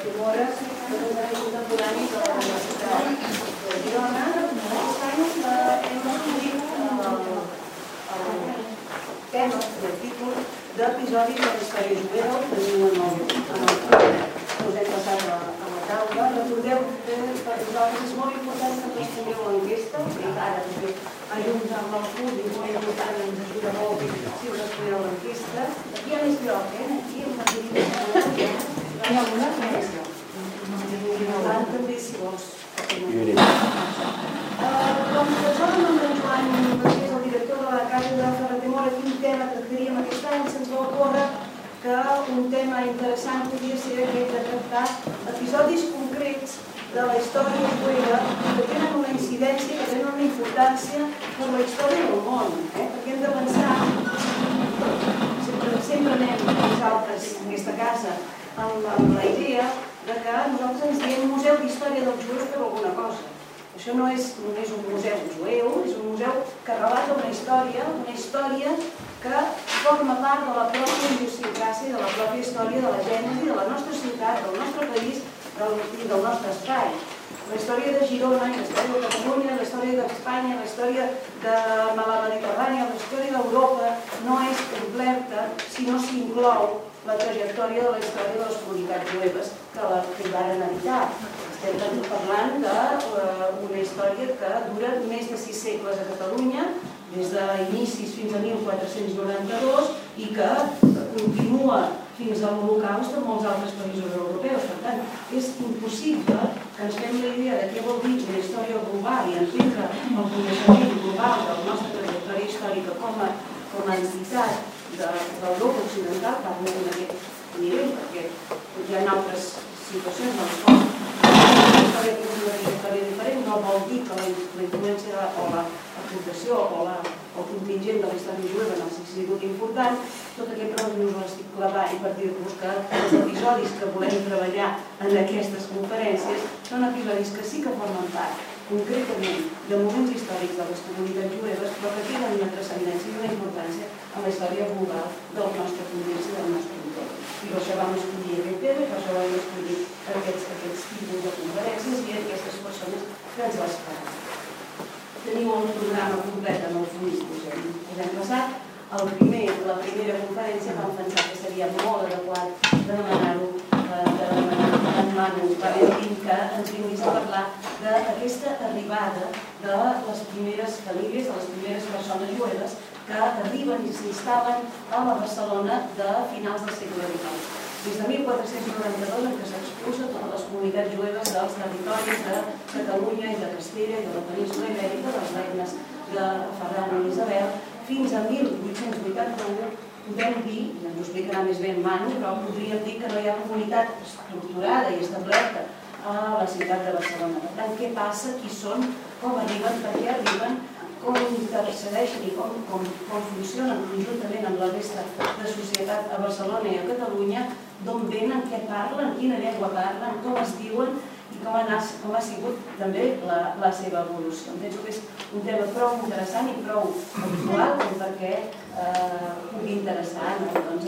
Timores, contemporani de la Universitat de Girona. Aquest any hem escollit el tema, el títol d'episodis de la història jueva. Ho teniu en el us hem passat a la taula. Recordeu que per vosaltres és molt important que respongueu l'enquesta, i ara també junts amb el CUT i molt important, ens ajuda molt si us responeu l'enquesta. Aquí hi ha més lloc, aquí hem recollit hi ha alguna més lloc. També si vols. Com que trobem amb en Joan Baixés, el director de la Casa de Ferratemora, quin tema tractaríem aquest any, se'ns va ocórrer que un tema interessant podria ser aquest de tractar episodis concrets de la història jueva que tenen una incidència, que tenen una importància per la història del món, perquè hem de pensar, sempre anem nosaltres en aquesta casa amb la idea que nosaltres ens diem Museu d'Història dels Jueus per alguna cosa. Això no és només un museu jueu, és un museu que relata una història que forma part de la pròpia idiosincràsia, de la pròpia història de la gènesi de la nostra ciutat, del nostre país i del nostre espai. La història de Girona, la història de Catalunya, la història d'Espanya, la història de la Mediterrània, la història d'Europa no és completa si no s'inclou la trajectòria de la història de les comunitats jueves que la varen habitar. Estem parlant d'una història que dura més de 6 segles a Catalunya, des d'inicis fins a 1492, i que continua fins a l'Holocaust en molts altres països europeus. Per tant, és impossible que ens fem la idea de què vol dir una història global i entendre el coneixement global de la nostra trajectòria històrica com a entitat de l'Europa occidental, parlo en aquest nivell, perquè hi ha altres situacions en les quals la història té una trajectòria diferent, no vol dir que la influència o l'aportació o el contingent de la història jueva no hagi sigut important. Tot aquest raó us l'estic clavant i per dir-vos que els episodis que volem treballar en aquestes conferències són episodis que sí que formen part concretament de moments històrics de les comunitats jueves, però que tenen una transcendència i una importància en la història global del nostre context i del nostre entorn. I per això vam escollir aquest tema i per això vam escollir aquests tipus de conferències i aquestes persones que ens les faran. Teniu un programa complet en el full, us hem passat. La primera conferència vam pensar que seria molt adequat de demanar-ho en Manu Valentín, que ens vingués a parlar d'aquesta arribada de les primeres famílies, de les primeres persones jueves que arriben i s'instal·len a la Barcelona de finals del segle XIX. Des de 1492, en què s'expulsen totes les comunitats jueves dels territoris de Catalunya i de Castella i de la península Ibèrica, de les regnes de Ferran i Isabel, fins a 1881, podem dir, i ens ho explicarà més bé en Manu, però podríem dir que no hi ha comunitat estructurada i establerta a la ciutat de Barcelona. Per tant, què passa, qui són, com arriben, per què arriben, com intercedeixen i com funcionen conjuntament amb la resta de societat a Barcelona i a Catalunya, d'on venen, què parlen, quina llengua parlen, com es diuen i com ha sigut també la seva evolució. Penso que és un tema prou interessant i prou actual perquè pugui interessar a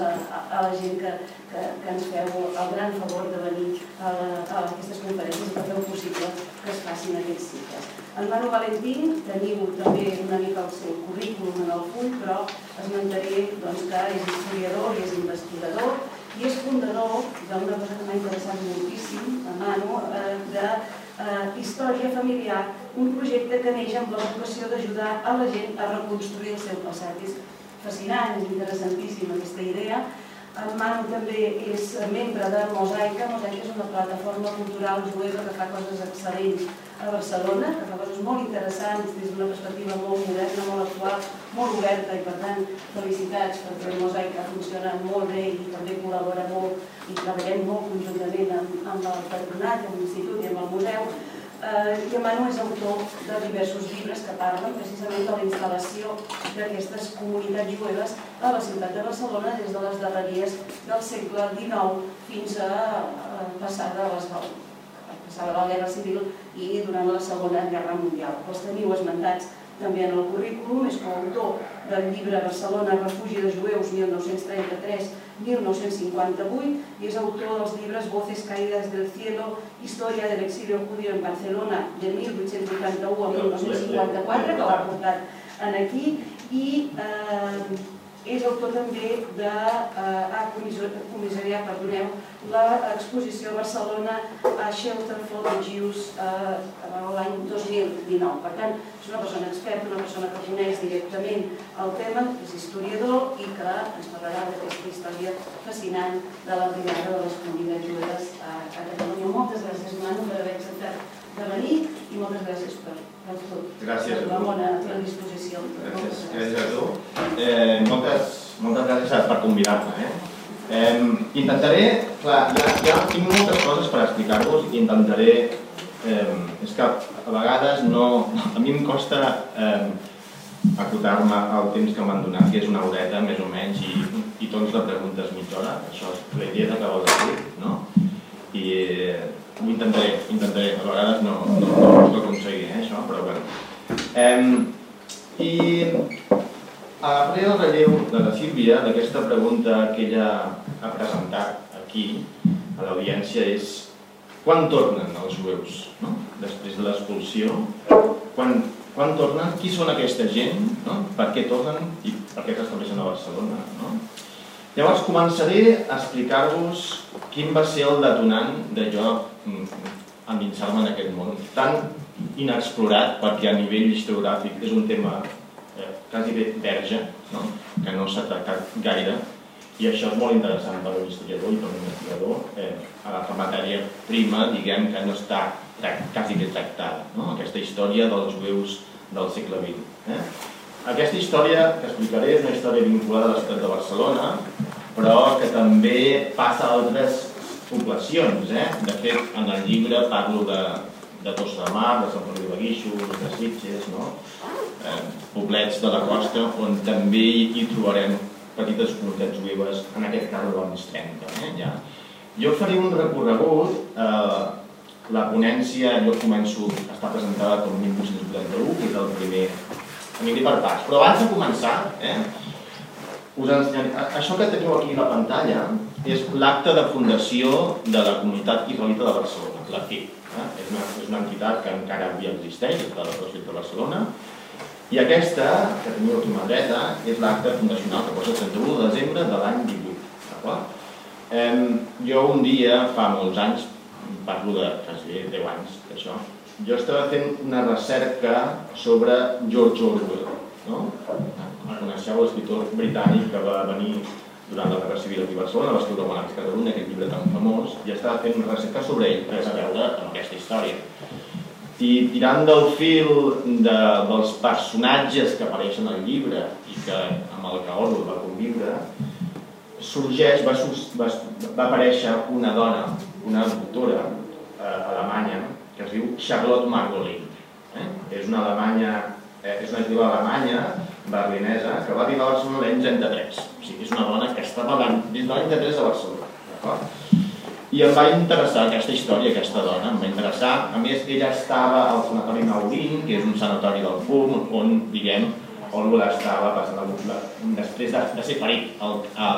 la gent que ens feu el gran favor de venir a aquestes conferències i que feu possible que es facin aquests cicles. En Manu Valentín teniu també una mica el seu currículum en el full, però esmentaré que és historiador i és investigador i és fundador d'una cosa que m'ha interessat moltíssim, a Manu, de Història Familiar, un projecte que neix amb la vocació d'ajudar a la gent a reconstruir el seu passat. És fascinant i interessantíssima aquesta idea. En Manu també és membre de Mosaica. Mosaica és una plataforma cultural jueva que fa coses excel·lents a Barcelona, que fa coses molt interessants des d'una perspectiva molt moderna, molt actual, molt oberta i per tant felicitats perquè Mosaica funciona molt bé i també col·labora molt i treballem molt conjuntament amb el patronat, amb l'Institut i amb el museu. I en Manu és autor de diversos llibres que parlen precisament de la instal·lació d'aquestes comunitats jueves a la ciutat de Barcelona des de les darreries del segle XIX fins a passada la Guerra Civil i durant la Segona Guerra Mundial. Els teniu esmentats també en el currículum, és coautor del llibre Barcelona, refugi de jueus 1933-1958 i és autor dels llibres Voces caídas del cielo, Historia del exilio judío en Barcelona de 1881 a 1954, que l'ha portat aquí, i és autor també de comissariat, perdoneu, l'exposició a Barcelona a Shelter for the Jews l'any 2019. Per tant, és una persona experta, una persona que coneix directament el tema, és historiador i que ens parlarà d'aquesta història fascinant de l'arribada de les comunitats jueves a Catalunya. Moltes gràcies, Manu, per haver acceptat de venir i moltes gràcies per tot. Gràcies a tu. Per la bona predisposició. Gràcies a tu. Moltes gràcies per convidar-me. Intentaré, clar, ja tinc moltes coses per explicar-vos i intentaré, és que a vegades a mi em costa acotar-me al temps que m'han donat, que és una horeta més o menys, i torns de preguntes mitja hora, això és la idea que vol dir, no? I ho intentaré, a vegades no ho puc aconseguir, això, però bé. I agafaré el relleu de la Sílvia, d'aquesta pregunta que ella ha presentat aquí a l'audiència, és quan tornen els jueus, després de l'expulsió? Quan tornen? Qui són aquesta gent? Per què tornen i per què s'estableixen a Barcelona? Llavors començaré a explicar-vos quin va ser el detonant de jo endinsar-me en aquest món tan inexplorat, perquè a nivell historiogràfic és un tema quasi verge, que no s'ha tractat gaire, i això és molt interessant per un historiador i per un investigador, agafar matèria prima, diguem, que no està quasi que tractada, aquesta història dels jueus del segle XX. Aquesta història que explicaré és una història vinculada a la ciutat de Barcelona, però que també passa a altres poblacions. De fet, en el llibre parlo de Tossa de Mar, de Sant Feliu de Guíxols, de Sitges, poblets de la costa on també hi trobarem petites comunitats jueves, en aquest cas dels anys 30. Jo faré un recorregut, la ponència jo començo, està presentada com 1881, que és el primer, aniré per parts, però abans de començar, us ensenyaré, això que teniu aquí a la pantalla és l'acte de fundació de la comunitat israelita de Barcelona, la FIB. És una entitat que encara avui existeix, és de la ciutat de Barcelona, i aquesta, que teniu aquí a mà dreta, és l'acte fundacional que posa el 31 de desembre de l'any 18. Jo un dia, fa molts anys, parlo de quasi 10 anys d'això, jo estava fent una recerca sobre George Orwell. Coneixeu l'escriptor britànic que va venir durant la Guerra Civil aquí a Barcelona, va escriure Monarquia Catalunya, aquest llibre tan famós, i estava fent una recerca sobre ell, res a veure amb aquesta història. I tirant del fil dels personatges que apareixen al llibre i amb el que Orwell va conviure, va aparèixer una dona, una doctora alemanya, que es diu Charlotte Margolin. És una jueva alemanya, berlinesa, que va arribar a Barcelona l'any 33. O sigui, és una dona que estava des de l'any 33 a Barcelona. I em va interessar aquesta història, aquesta dona, em va interessar. A més, ella estava al sanatori Naudín, que és un sanatori del PUM, on, diguem, Orwell estava passant després de ser ferit al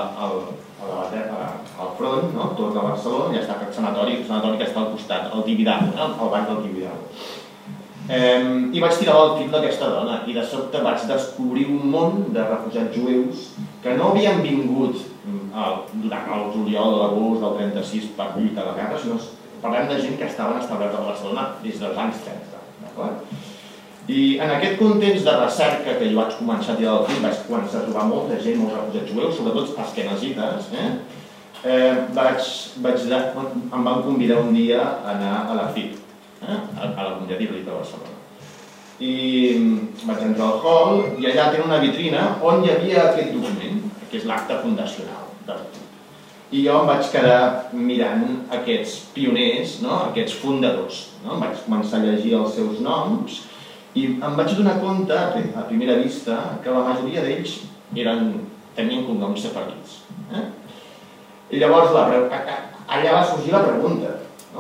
front, tot de Barcelona, ja està aquest sanatori que està al costat, al Tibidabo, al banc del Tibidabo. I vaig tirar el fil d'aquesta dona i de sobte vaig descobrir un món de refugiats jueus que no havien vingut durant el juliol o l'agost del 36 per lluitar a la guerra, sinó parlem de gent que estaven establerts a Barcelona des dels anys 30. I en aquest context de recerca que jo vaig començar a tirar el fil, vaig començar a trobar molta gent, molts refugiats jueus, sobretot asquenazites, em van convidar un dia a anar a la FIB, a la comunitat israelita de Barcelona. I vaig entrar al hall i allà tenen una vitrina on hi havia aquest document, que és l'acte fundacional. I jo em vaig quedar mirant aquests pioners, aquests fundadors. Vaig començar a llegir els seus noms i em vaig donar compte, a primera vista, que la majoria d'ells tenien cognoms separats. I llavors allà va sorgir la pregunta,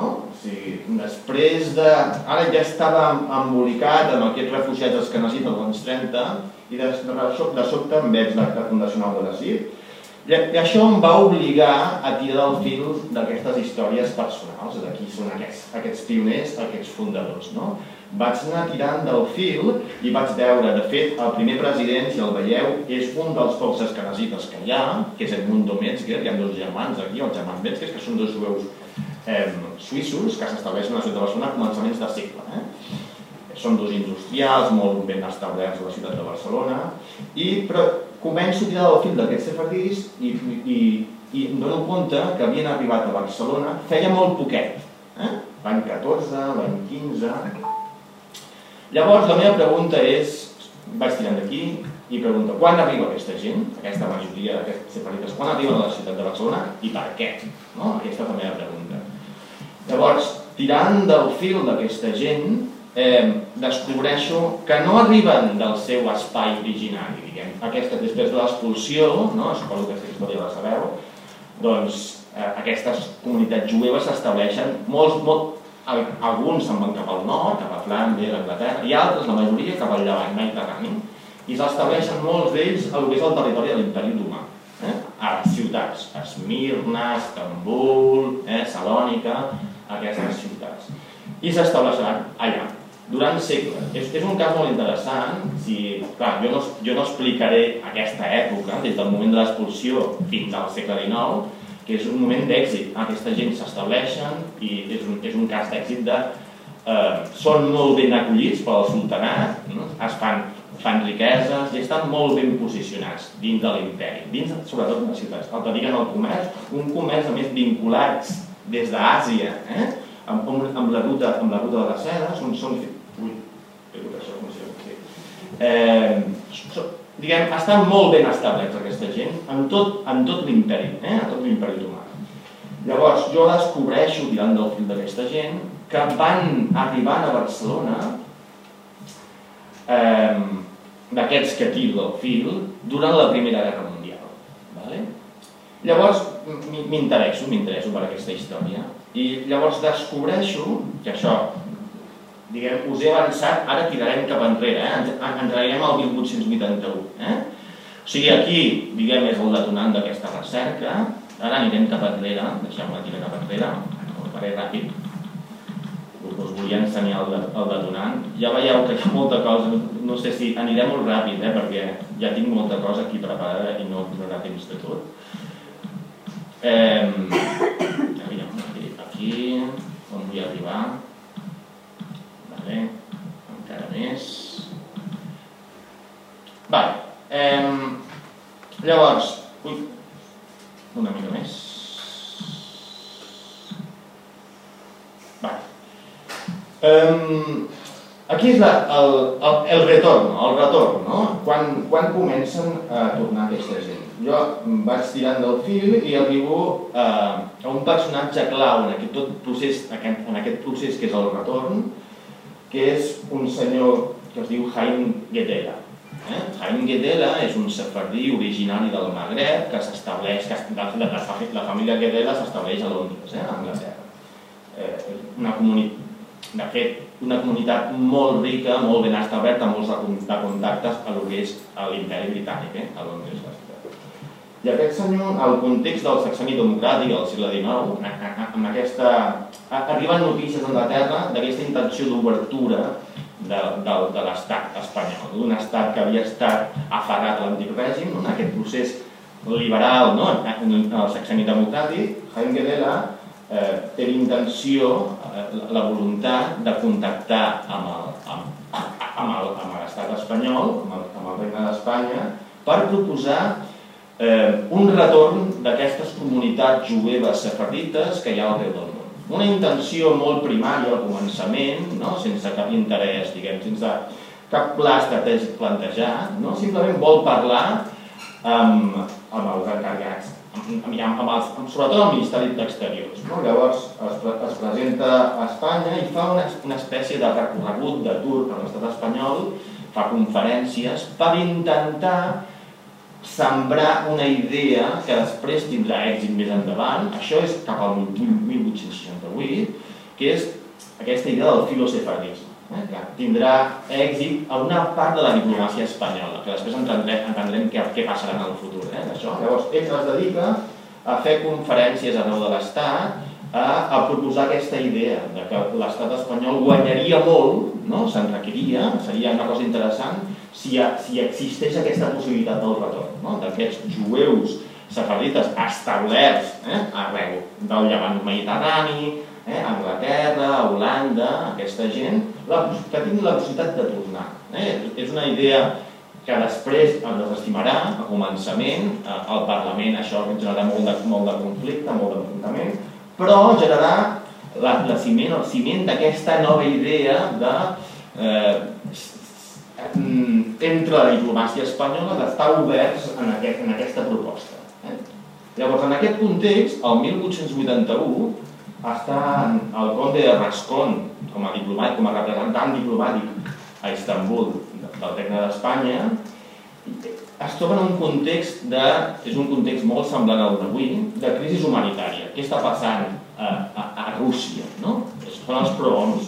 Després de... Ara ja estava embolicat amb aquests refugiats asquenazis dels anys 30 i de sobte em veig l'acte fundacional de la CIP. I això em va obligar a tirar del fil d'aquestes històries personals, de qui són aquests pioners, aquests fundadors. Vaig anar tirant del fil i vaig veure, de fet, el primer president, si el veieu, és un dels pocs asquenazites que hi ha, que és Edmundo Metzger, hi ha dos germans aquí, els germans Metzger, que són dos jueus suïssos que s'estableixen a la ciutat de Barcelona a començaments de segle. Són dos industrials molt ben establerts a la ciutat de Barcelona, però començo a tirar del fil d'aquests sefardís i em dono compte que havien arribat a Barcelona feia molt poquet, l'any 14, l'any 15... Llavors la meva pregunta és, vaig tirant d'aquí i pregunto, quan arriba aquesta gent, aquesta majoria d'aquests sefardites, quan arriben a la ciutat de Barcelona i per què? Aquesta és la meva pregunta. Llavors, tirant del fil d'aquesta gent, descobreixo que no arriben del seu espai originari, diguem. Després de l'expulsió, suposo que aquesta història la sabeu, doncs aquestes comunitats jueves s'estableixen, alguns se'n van cap al nord, cap a Flandes, Anglaterra, i altres, la majoria, cap al llevant mediterrani, i s'estableixen molts d'ells al que és el territori de l'Imperi Otomà, a les ciutats, Esmirna, Istanbul, Salònica, aquestes ciutats. I s'estableixen allà, durant segles. És un cas molt interessant, clar, jo no explicaré aquesta època, des del moment de l'expulsió fins al segle XIX, que és un moment d'èxit. Aquesta gent s'estableixen i és un cas d'èxit són molt ben acollits pel sultanat, es fan riqueses i estan molt ben posicionats dins de l'imperi, sobretot en les ciutats. El dediquen al comerç, un comerç a més vinculats des d'Àsia, amb la ruta de la seda, estan molt ben establerts aquesta gent en tot l'imperi, a tot l'imperi otomà. Llavors jo descobreixo, tirant del fil d'aquesta gent, que van arribar a Barcelona d'aquests que tiro del fil durant la Primera Guerra Mundial. Llavors m'interesso per aquesta història i llavors descobreixo que això, diguem, us he avançat, ara tirarem cap enrere, entrarem al 1881. O sigui, aquí, diguem, és el detonant d'aquesta recerca, ara anirem cap enrere, deixem-la tirar cap enrere, ho faré ràpid, us volia ensenyar el detonant. Ja veieu que hi ha molta cosa, no sé si anirem molt ràpid, perquè ja tinc molta cosa aquí preparada i no haurà temps de tot. Aquí, on vull arribar, encara més. Llavors, una mica més. Aquí és el retorn, quan comencen a tornar aquesta gent. Jo vaig tirant del fil i arribo a un personatge clau en aquest procés que és el retorn, que és un senyor que es diu Haim Guedela. Haim Guedela és un sefardí originari del Magreb que s'estableix, la família Guedela s'estableix a Londres, a Anglaterra. De fet, una comunitat molt rica, molt ben establerta, molts de contactes a lo que és l'imperi britànic, a Londres. I aquest senyor, al context del sexenni democràtic del segle XIX, arriben notícies a Anglaterra d'aquesta intenció d'obertura de l'estat espanyol, d'un estat que havia estat aferrat a l'antic règim, en aquest procés liberal en el sexenni democràtic. Haim Guedela té l'intenció, la voluntat de contactar amb l'estat espanyol, amb el regne d'Espanya, per proposar un retorn d'aquestes comunitats jueves sefardites que hi ha arreu del món. Una intenció molt primària al començament, sense cap interès, sense cap pla estratègic plantejat, simplement vol parlar amb els encarregats, sobretot al Ministeri d'Exteriors. Llavors es presenta a Espanya i fa una espècie de recorregut de tour per l'estat espanyol, fa conferències per intentar sembrar una idea que després tindrà èxit més endavant. Això és cap al 1868 que és aquesta idea del filosefardisme, que tindrà èxit a una part de la diplomàcia espanyola, que després entendrem què passarà en el futur d'això. Llavors, ell es dedica a fer conferències arreu de l'Estat, a proposar aquesta idea de que l'Estat espanyol guanyaria molt, s'enriquiria, seria una cosa interessant, si existeix aquesta possibilitat del retorn, d'aquests jueus sefardites establerts arreu del llevant mediterrani, Anglaterra, Holanda, aquesta gent, que tinguin la possibilitat de tornar. És una idea que després es desestimarà, a començament, al Parlament això generarà molt de conflicte, molt d'enfrontament, però generarà el ciment d'aquesta nova idea entre la diplomàcia espanyola d'estar oberts en aquesta proposta. Llavors, en aquest context, el 1881, està el conde de Rascón com a representant diplomàtic a Istanbul del Regne d'Espanya. Es troba en un context és un context molt semblant al d'avui, de crisi humanitària. Què està passant a Rússia? Són els prohoms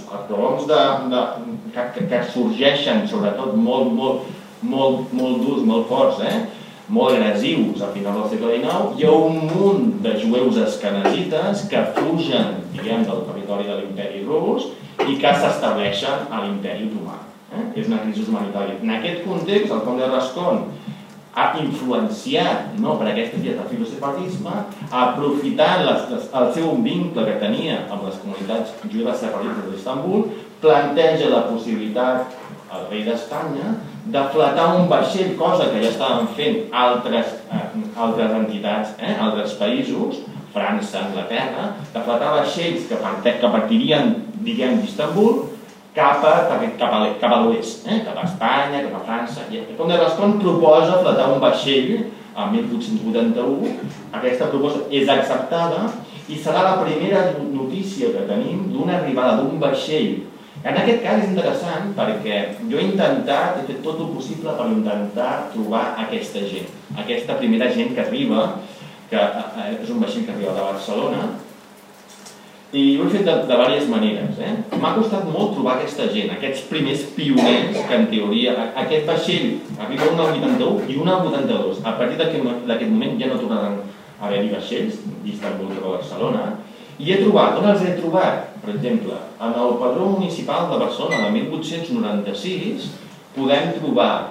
que sorgeixen sobretot molt durs, molt forts, molt agressius a finals del segle XIX. Hi ha un munt de jueus asquenazites que fugen, del territori de l'imperi rus i que s'estableixen a l'imperi otomà. És una crisi humanitària. En aquest context, el conde de Rascón ha influenciat per aquestes idees de filosefardisme, aprofitant el seu vincle que tenia amb les comunitats jueves sefardites d'Istanbul, planteja la possibilitat al rei d'Espanya de fletar un vaixell, cosa que ja estaven fent altres entitats, altres països, França, Anglaterra, de fletar vaixells que partirien, d'Istanbul, cap a l'oest, cap a Espanya, cap a França. El conde de Rascón proposa fletar un vaixell el 1881. Aquesta proposta és acceptada i serà la primera notícia que tenim d'una arribada d'un vaixell. En aquest cas és interessant perquè jo he fet tot el possible per intentar trobar aquesta gent, aquesta primera gent que arriba, que és un vaixell que arriba de Barcelona, i ho he fet de diverses maneres. M'ha costat molt trobar aquesta gent, aquests primers pioners que en teoria... Aquest vaixell arriba un al 81 i un al 82. A partir d'aquest moment ja no tornaran a haver-hi vaixells d'Istanbul cap a Barcelona. I he trobat, on els he trobat? Per exemple, en el padró municipal de Barcelona de 1896 podem trobar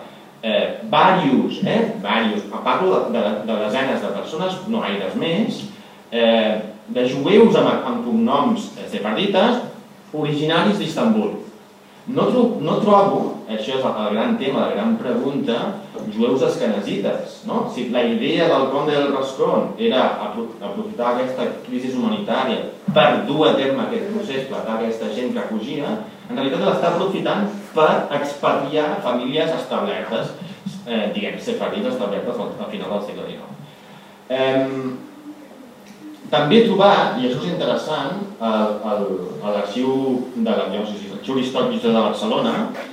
parlo de desenes de persones, no gaires més, de jueus amb cognoms sefardites originaris d'Istanbul. No trobo, això és el gran tema, la gran pregunta, jueus asquenazites. Si la idea del conde del Rascón era aprofitar aquesta crisi humanitària per dur a terme aquest procés, platar aquesta gent que fugia, en realitat l'està aprofitant per expatriar famílies establertes, sefardites establertes al final del segle XIX. També he trobat, i això és interessant, a l'Arxiu Històric de Barcelona,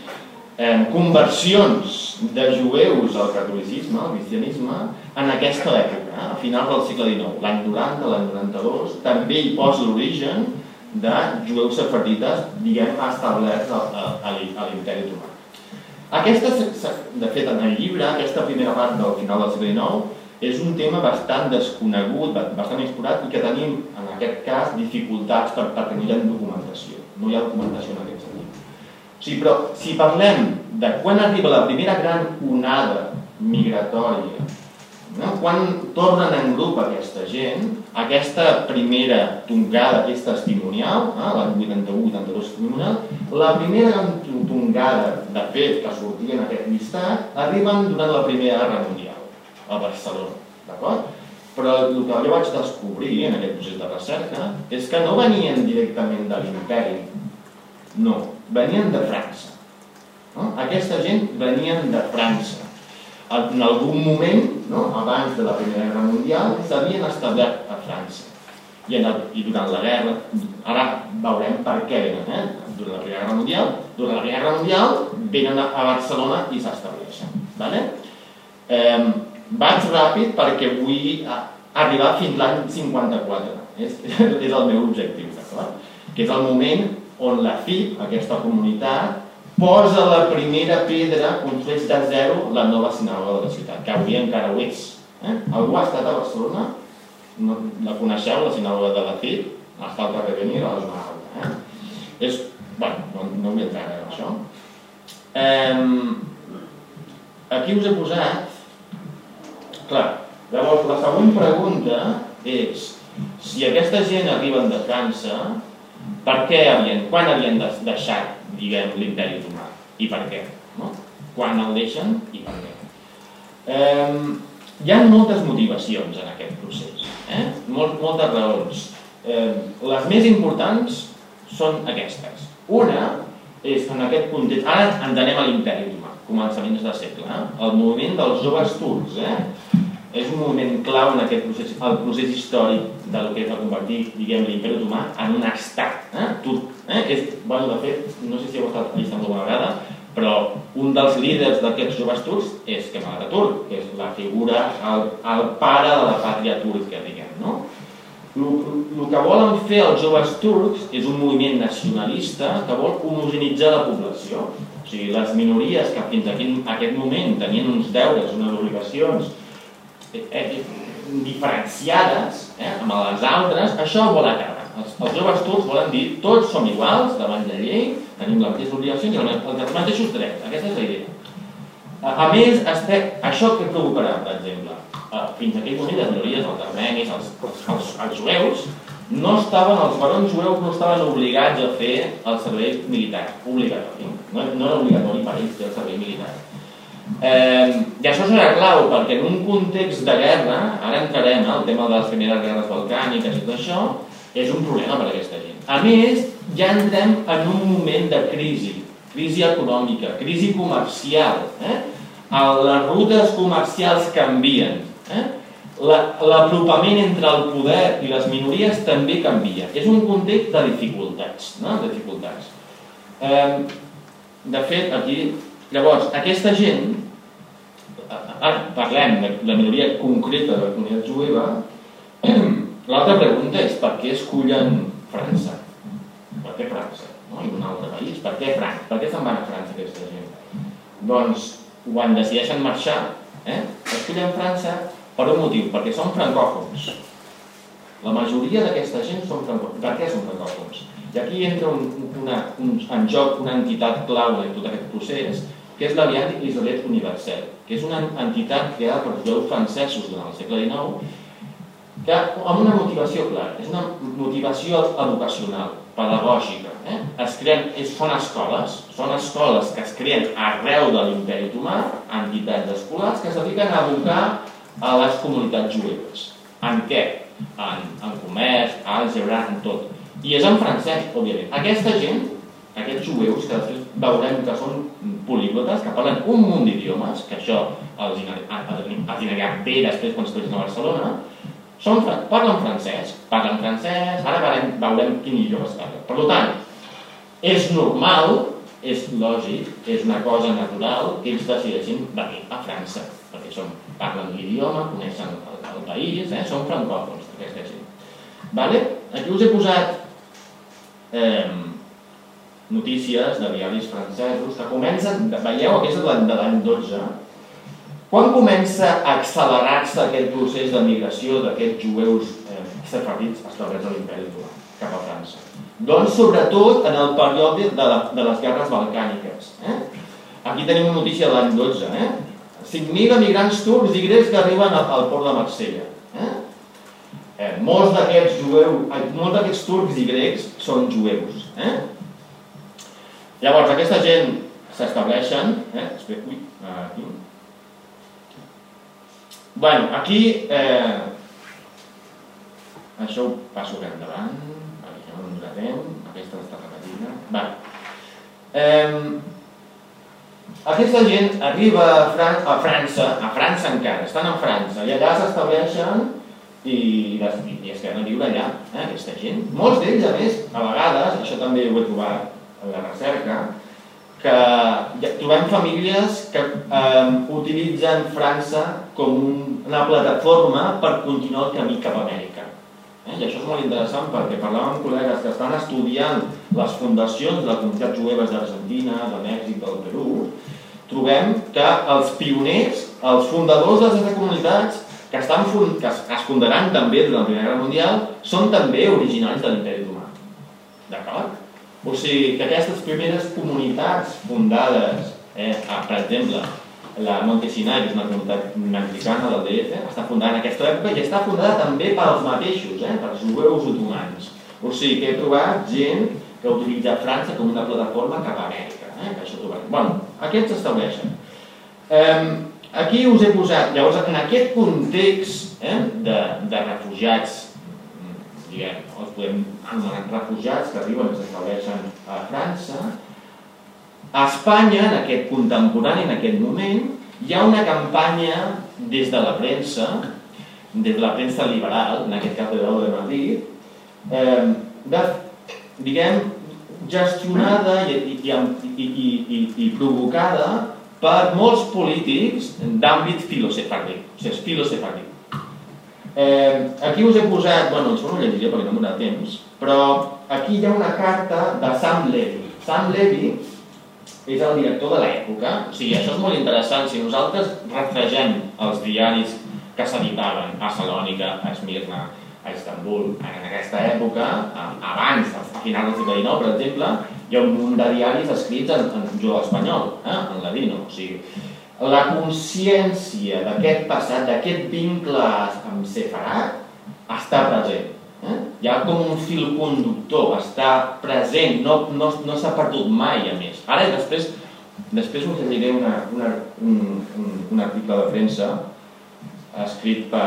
conversions de jueus al catolicisme, al cristianisme, en aquesta època, a finals del segle XIX, l'any 90, l'any 92, també hi posa l'origen de jueus sefardites, establerts a l'imperi otomà. De fet, en el llibre, aquesta primera part del final del segle XIX, és un tema bastant desconegut, bastant explorat, i que tenim, en aquest cas, dificultats perquè no hi ha documentació. No hi ha documentació en aquest sentit. Però si parlem de quan arriba la primera gran onada migratòria, quan tornen en grup aquesta gent, aquesta primera tongada és testimonial, l'any 81-82 testimonial, la primera gran tongada, de fet, que sortia en aquest llistat, arriben durant la Primera Guerra Mundial a Barcelona, d'acord? Però el que jo vaig descobrir en aquest procés de recerca és que no venien directament de l'imperi, no, venien de França. Aquesta gent venien de França. En algun moment, abans de la Primera Guerra Mundial, s'havien establert a França. I durant la guerra, ara veurem per què venen, durant la Primera Guerra Mundial venen a Barcelona i s'estableixen. Vaig ràpid perquè vull arribar fins l'any 54. és el meu objectiu, d'acord? Que és el moment on la FIP, aquesta comunitat, posa la primera pedra, construeix de zero la nova sinagoga de la ciutat, que avui encara ho és. Algú ha estat a Barcelona? La coneixeu, la sinagoga de la FIP? Està al carrer Venir, a la zona alta. Bueno, no vull entrar en això. Aquí us he posat... Clar, llavors la següent pregunta és si aquesta gent arriben de França, quan havien deixat, diguem, l'imperi otomà? I per què? Quan el deixen i per què? Hi ha moltes motivacions en aquest procés, moltes raons. Les més importants són aquestes. Una és en aquest context, ara ens anem a l'imperi otomà, començaments de segle, el moviment dels joves turcs, és un moviment clau en aquest procés, el procés històric del que es va convertir, diguem, l'imperi otomà en un estat turc. De fet, no sé si heu estat a Istanbul alguna vegada, però un dels líders d'aquests joves turcs és Kemal Atatürk, que és la figura, el pare de la pàtria turca, diguem, no? El que volen fer els joves turcs és un moviment nacionalista que vol homogenitzar la població. O sigui, les minories que fins a aquest moment tenien uns deures, unes obligacions diferenciades amb les altres, això vol acabar. Els joves turcs volen dir tots som iguals davant de llei, tenim les mateixes obligacions i els mateixos drets. Aquesta és la idea. A més, això què provocarà, per exemple? Fins a aquell moment les minories, els armenis, els jueus, els barons jueus no estaven obligats a fer el servei militar, obligatori. No era obligatori per ells fer el servei militar. I això serà clau, perquè en un context de guerra, ara entrarem al tema de les primeres guerres balcàniques i tot això, és un problema per a aquesta gent. A més, ja entrem en un moment de crisi econòmica, crisi comercial. Les rutes comercials canvien. L'apropament entre el poder i les minories també canvia. És un context de dificultats. De fet, aquí... Llavors, aquesta gent, ara parlem de la minoria concreta de la comunitat jueva, l'altra pregunta és per què escollen França? Per què França? I un altre país? Per què França? Per què se'n van a França aquesta gent? Doncs, quan decideixen marxar, escollen França per un motiu, perquè són francòfons. La majoria d'aquesta gent són francòfons. Per què són francòfons? I aquí entra en joc una entitat clau en tot aquest procés, que és l'Alliance Israélite Universelle, que és una entitat creada per jueus francesos durant el segle XIX, que amb una motivació clara, és una motivació educacional, pedagògica. Són escoles que es creen arreu de l'imperi otomà, entitats escolars que es dediquen a educar a les comunitats jueves. En què? En comerç, àlgebra, en tot. I és en francès, òbviament. Aquesta gent, aquests jueus, que després veurem que són políglotes, que parlen un munt d'idiomes, que això els anirà bé després quan es tornin a Barcelona, parlen francès, ara veurem quin idioma es parla. Per tant, és normal, és lògic, és una cosa natural que ells decideixin venir a França, perquè parlen l'idioma, coneixen el país, són francòfons, aquesta gent. Aquí us he posat notícies de diaris francesos que comencen, veieu, aquesta és de l'any 12, quan comença a accelerar-se aquest procés de migració d'aquests jueus sefardits establerts a l'imperi otomà cap a França? Doncs sobretot en el període de les guerres balcàniques. Aquí tenim una notícia de l'any 12, 5.000 emigrants turcs i grecs que arriben al port de Marsella. Molts d'aquests turcs i grecs són jueus. Llavors, aquesta gent s'estableixen... Aquí... Això ho passo per endavant. Ja no ens anem. Aquesta està repetida. Aquesta gent arriba a França encara. Estan a França i allà s'estableixen i es queden a viure allà, aquesta gent. Molts d'ells, a més, a vegades, això també ho he trobat en la recerca, que trobem famílies que utilitzen França com una plataforma per continuar el camí cap a Amèrica. I això és molt interessant perquè parlàvem amb col·legues que estan estudiant les fundacions de les comunitats jueves d'Argentina, de Mèxic, del Perú. Trobem que els pioners, els fundadors d'aquestes comunitats que es fundaran també durant la Primera Guerra Mundial són també originaris de l'Imperi Otomà. D'acord? O sigui que aquestes primeres comunitats fundades, per exemple, la Monte Sinai, que és una comunitat mexicana del DF, està fundada en aquesta època i està fundada també pels mateixos, pels jueus otomans. O sigui que he trobat gent que utilitza França com una plataforma cap a Amèrica. Que això trobarem. Bueno, aquests s'estableixen. Aquí us he posat, llavors, en aquest context de refugiats, diguem, els podem anomenar refugiats que arriben i s'estableixen a França, a Espanya, en aquest contemporani, en aquest moment, hi ha una campanya des de la premsa liberal, en aquest cas de Madrid, diguem, gestionada i provocada per molts polítics d'àmbit filosefàrdic. O sigui, és filosefàrdic. Aquí us he posat, bueno, això no ho llegiré perquè no em donarà temps, però aquí hi ha una carta de Sam Levy. Sam Levy és el director de l'època, o sigui, això és molt interessant. Si nosaltres refregem els diaris que s'editaven a Salònica, a Esmirna, a Istanbul, en aquesta època, abans, a finals del segle XIX, per exemple, hi ha un munt de diaris escrits en jueu espanyol, en ladino. O sigui, la consciència d'aquest passat, d'aquest vincle amb Sefarat, està present. Hi ha com un fil conductor, està present, no s'ha perdut mai, a més. Ara, després us llegiré un article de premsa escrit per...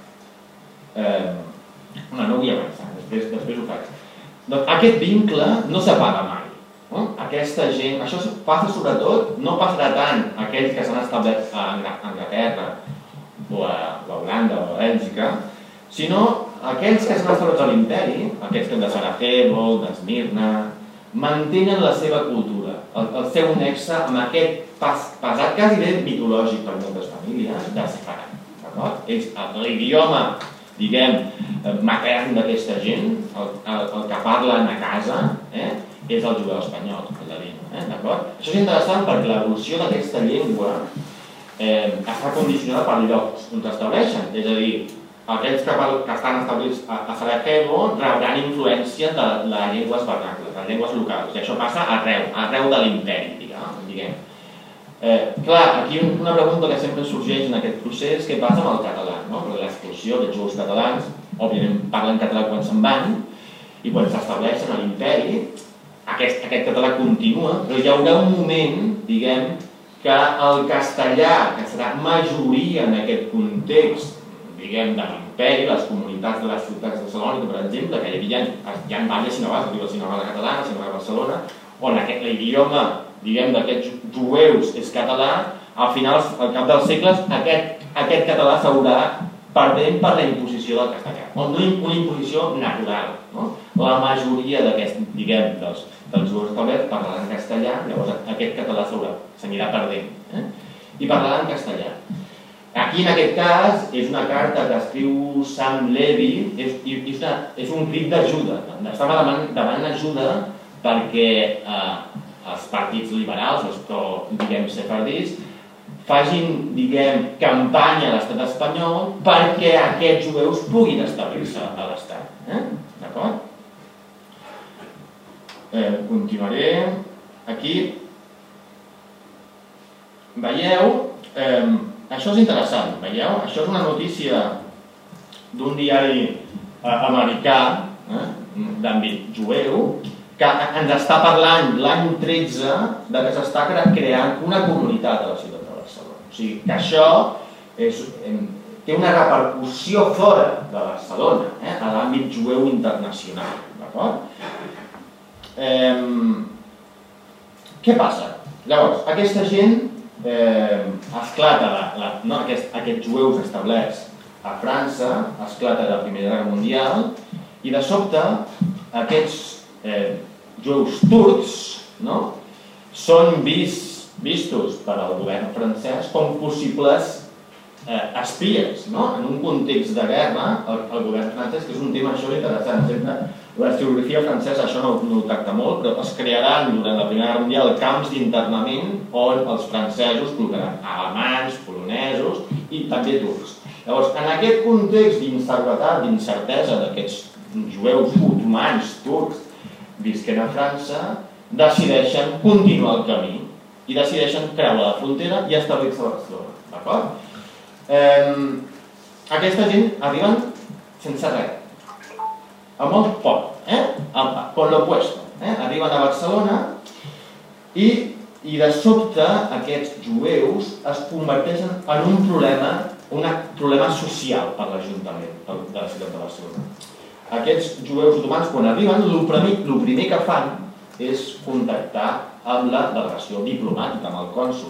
no vull avançar, després ho faig. Doncs aquest vincle no s'apaga mai. Aquesta gent, això passa sobretot, no passarà tant a aquells que s'han establert a Anglaterra o a Holanda o a Bèlgica, sinó aquells que s'han establert a l'imperi, aquests que de Sarajevo, d'Esmirna, mantenen la seva cultura, el seu nexe amb aquest passat quasi bé mitològic per moltes famílies de Sefarat. L'idioma, diguem, matern d'aquesta gent, el que parlen a casa, és el jueu espanyol, el ladino. Això és interessant perquè l'evolució d'aquesta llengua està condicionada per llocs on s'estableixen. És a dir, aquells que estan establits a Sarajevo rebran influència de les llengües vernacles, de les llengües locals. I això passa arreu de l'imperi, diguem. Clar, aquí una pregunta que sempre sorgeix en aquest procés, què passa amb el català? Perquè l'expulsió dels jueus catalans, òbviament parlen català quan se'n van, i quan s'estableixen a l'imperi, aquest català continua, però hi haurà un moment, diguem, que el castellà, que serà majoria en aquest context, diguem, de l'imperi, les comunitats de les ciutats de Salònica, per exemple, que hi havia diverses sinagogues, la sinagoga catalana, la sinagoga de Barcelona, on l'idioma, diguem, d'aquests jueus és català, al final, al cap dels segles, aquest català s'haurà perdent per la imposició del castellà. Una imposició natural. La majoria d'aquests, diguem, dels jueus establerts parlaran castellà, llavors aquest català s'anirà perdent. I parlaran castellà. Aquí, en aquest cas, és una carta que escriu Sam Levy, és un crit d'ajuda. Estava demanant ajuda perquè els partits liberals, diguem, sefardís, facin, diguem, campanya a l'estat espanyol perquè aquests jueus puguin establir-se a l'estat. D'acord? Continuaré. Aquí veieu, això és interessant, veieu? Això és una notícia d'un diari americà d'àmbit jueu que ens està parlant l'any 13 que s'està creant una comunitat a la ciutat de Barcelona. O sigui que això té una repercussió fora de Barcelona, a l'àmbit jueu internacional. D'acord? Què passa? Llavors, aquesta gent esclata, aquests jueus establerts a França, esclata la Primera Guerra Mundial i de sobte aquests jueus turcs són vistos per al govern francès com possibles espies, no? En un context de guerra, el govern francès, que és un tema això interessant, sempre la historiografia francesa això no ho tracta molt, però es crearan durant la Primera Guerra Mundial camps d'internament on els francesos col·locaran alemanys, polonesos i també turcs. Llavors, en aquest context d'inseguretat, d'incertesa d'aquests jueus otomans, turcs, visquent a França, decideixen continuar el camí i decideixen creuar la frontera i establir-se a Barcelona. D'acord? Aquesta gent arriben sense res, a molt poc, con lo opuesto. Arriben a Barcelona i de sobte aquests jueus es converteixen en un problema social per l'Ajuntament de la ciutat de Barcelona. Aquests jueus otomans, quan arriben, el primer que fan és contactar amb la delegació diplomàtica, amb el cònsol.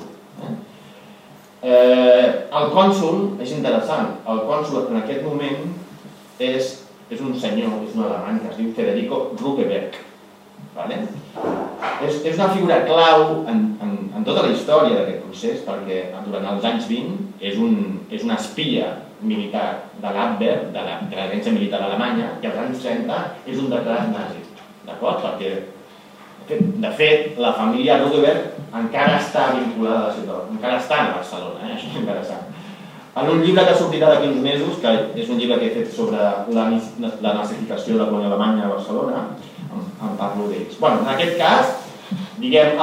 El cònsol és interessant. El cònsol en aquest moment és un senyor, és un alemany que es diu Federico Rugeberg. És una figura clau en tota la història d'aquest procés, perquè durant els anys 20 és un espia militar de l'Abwehr, de l'agència militar alemanya, i als anys 30 és un declarat nazi. D'acord? Perquè, de fet, la família Rugeberg encara està vinculada a la ciutat, encara està a Barcelona, això és interessant. En un llibre que sortirà d'aquí uns mesos, que és un llibre que he fet sobre la nazificació de la colònia alemanya a Barcelona, en parlo d'ells. Bueno, en aquest cas, diguem,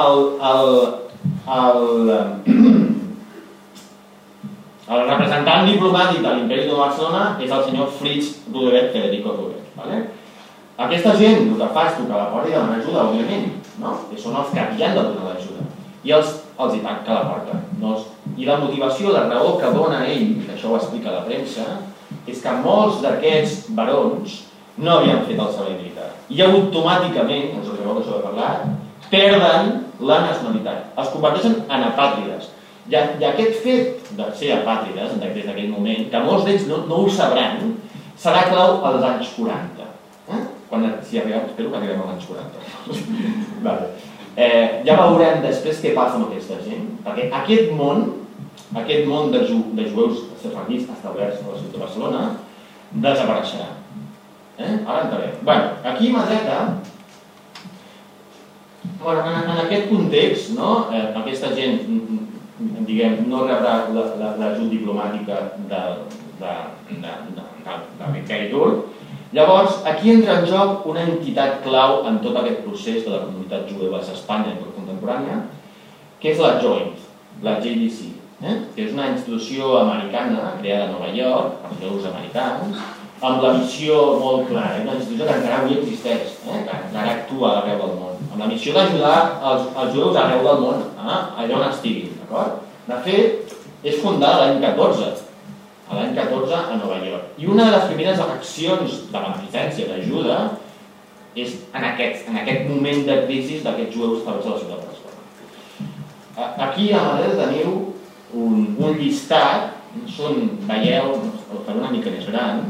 el representant diplomàtic de l'Imperi de Barcelona és el senyor Fritz Rugeberg, Federico Rugeberg. Aquesta gent el que fa és tocar la porta i demanar ajuda, òbviament, que són els que havien de donar l'ajuda, i els hi tanca la porta. I la motivació, la raó que dona ell, que això ho explica la premsa, és que molts d'aquests barons no havien fet el servei militar i automàticament, us recordeu que això he parlat, perden la nacionalitat, es converteixen en apàtrides. I aquest fet de ser apàtrides des d'aquell moment, que molts d'ells no ho sabran, serà clau als anys 40. Espero que arribem als anys 40. Ja veurem després què passa amb aquesta gent, perquè aquest món de jueus sefardits establerts a la ciutat de Barcelona desapareixerà. Ara entrarem. Aquí a mà dreta, en aquest context, aquesta gent no rebrà l'ajut diplomàtica de l'Imperi turc. Llavors, aquí entra en joc una entitat clau en tot aquest procés de la comunitat jueva a Espanya contemporània, que és la Joint, la JDC, que és una institució americana creada a Nova York per jueus americans, amb la missió molt clara, una institució que encara avui existeix, que encara actua arreu del món, amb la missió d'ajudar els jueus arreu del món, allà on estiguin, d'acord? De fet, és fundada l'any 14, a Nova York. I una de les primeres accions de beneficència, d'ajuda, és en aquest moment de crisi d'aquests jueus establerts a la ciutat de Barcelona. Aquí a la dreta teniu un llistat, veieu, el faré una mica més gran,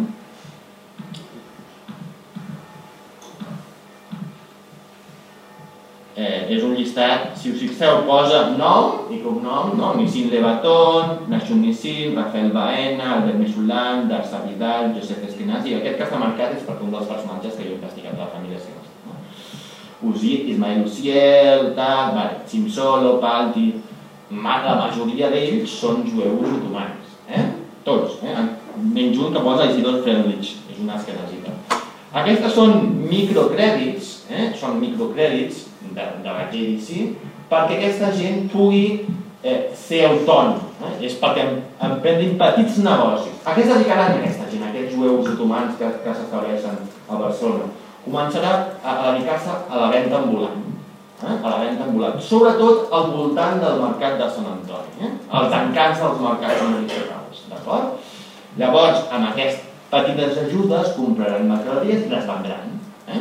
és un llistat, si us fixeu, posa nom i cognom, Nissim Levatón, Nachum Nissim, Rafael Baena, Albert Mesulam, Darsa Vidal, Josep Eskenazi. Aquest que està marcat és perquè un dels personatges que jo he investigat de la família Eskenazi. Ismael Uciel, Simsolo, Palti... La majoria d'ells són jueus otomans. Tots. Menys un que posa Isidor Freundlich, és una eskenazita. Aquestes són microcrèdits, de la JDC, perquè aquesta gent pugui ser autònom, és perquè emprendin petits negocis. A què es dedicaran aquesta gent, aquests jueus otomans que s'estableixen a Barcelona? Començarà a dedicar-se a la venda ambulant, sobretot al voltant del mercat de Sant Antoni, els encants dels mercats municipals, d'acord? Llavors, amb aquestes petites ajudes compraran mercaderies i les vendran.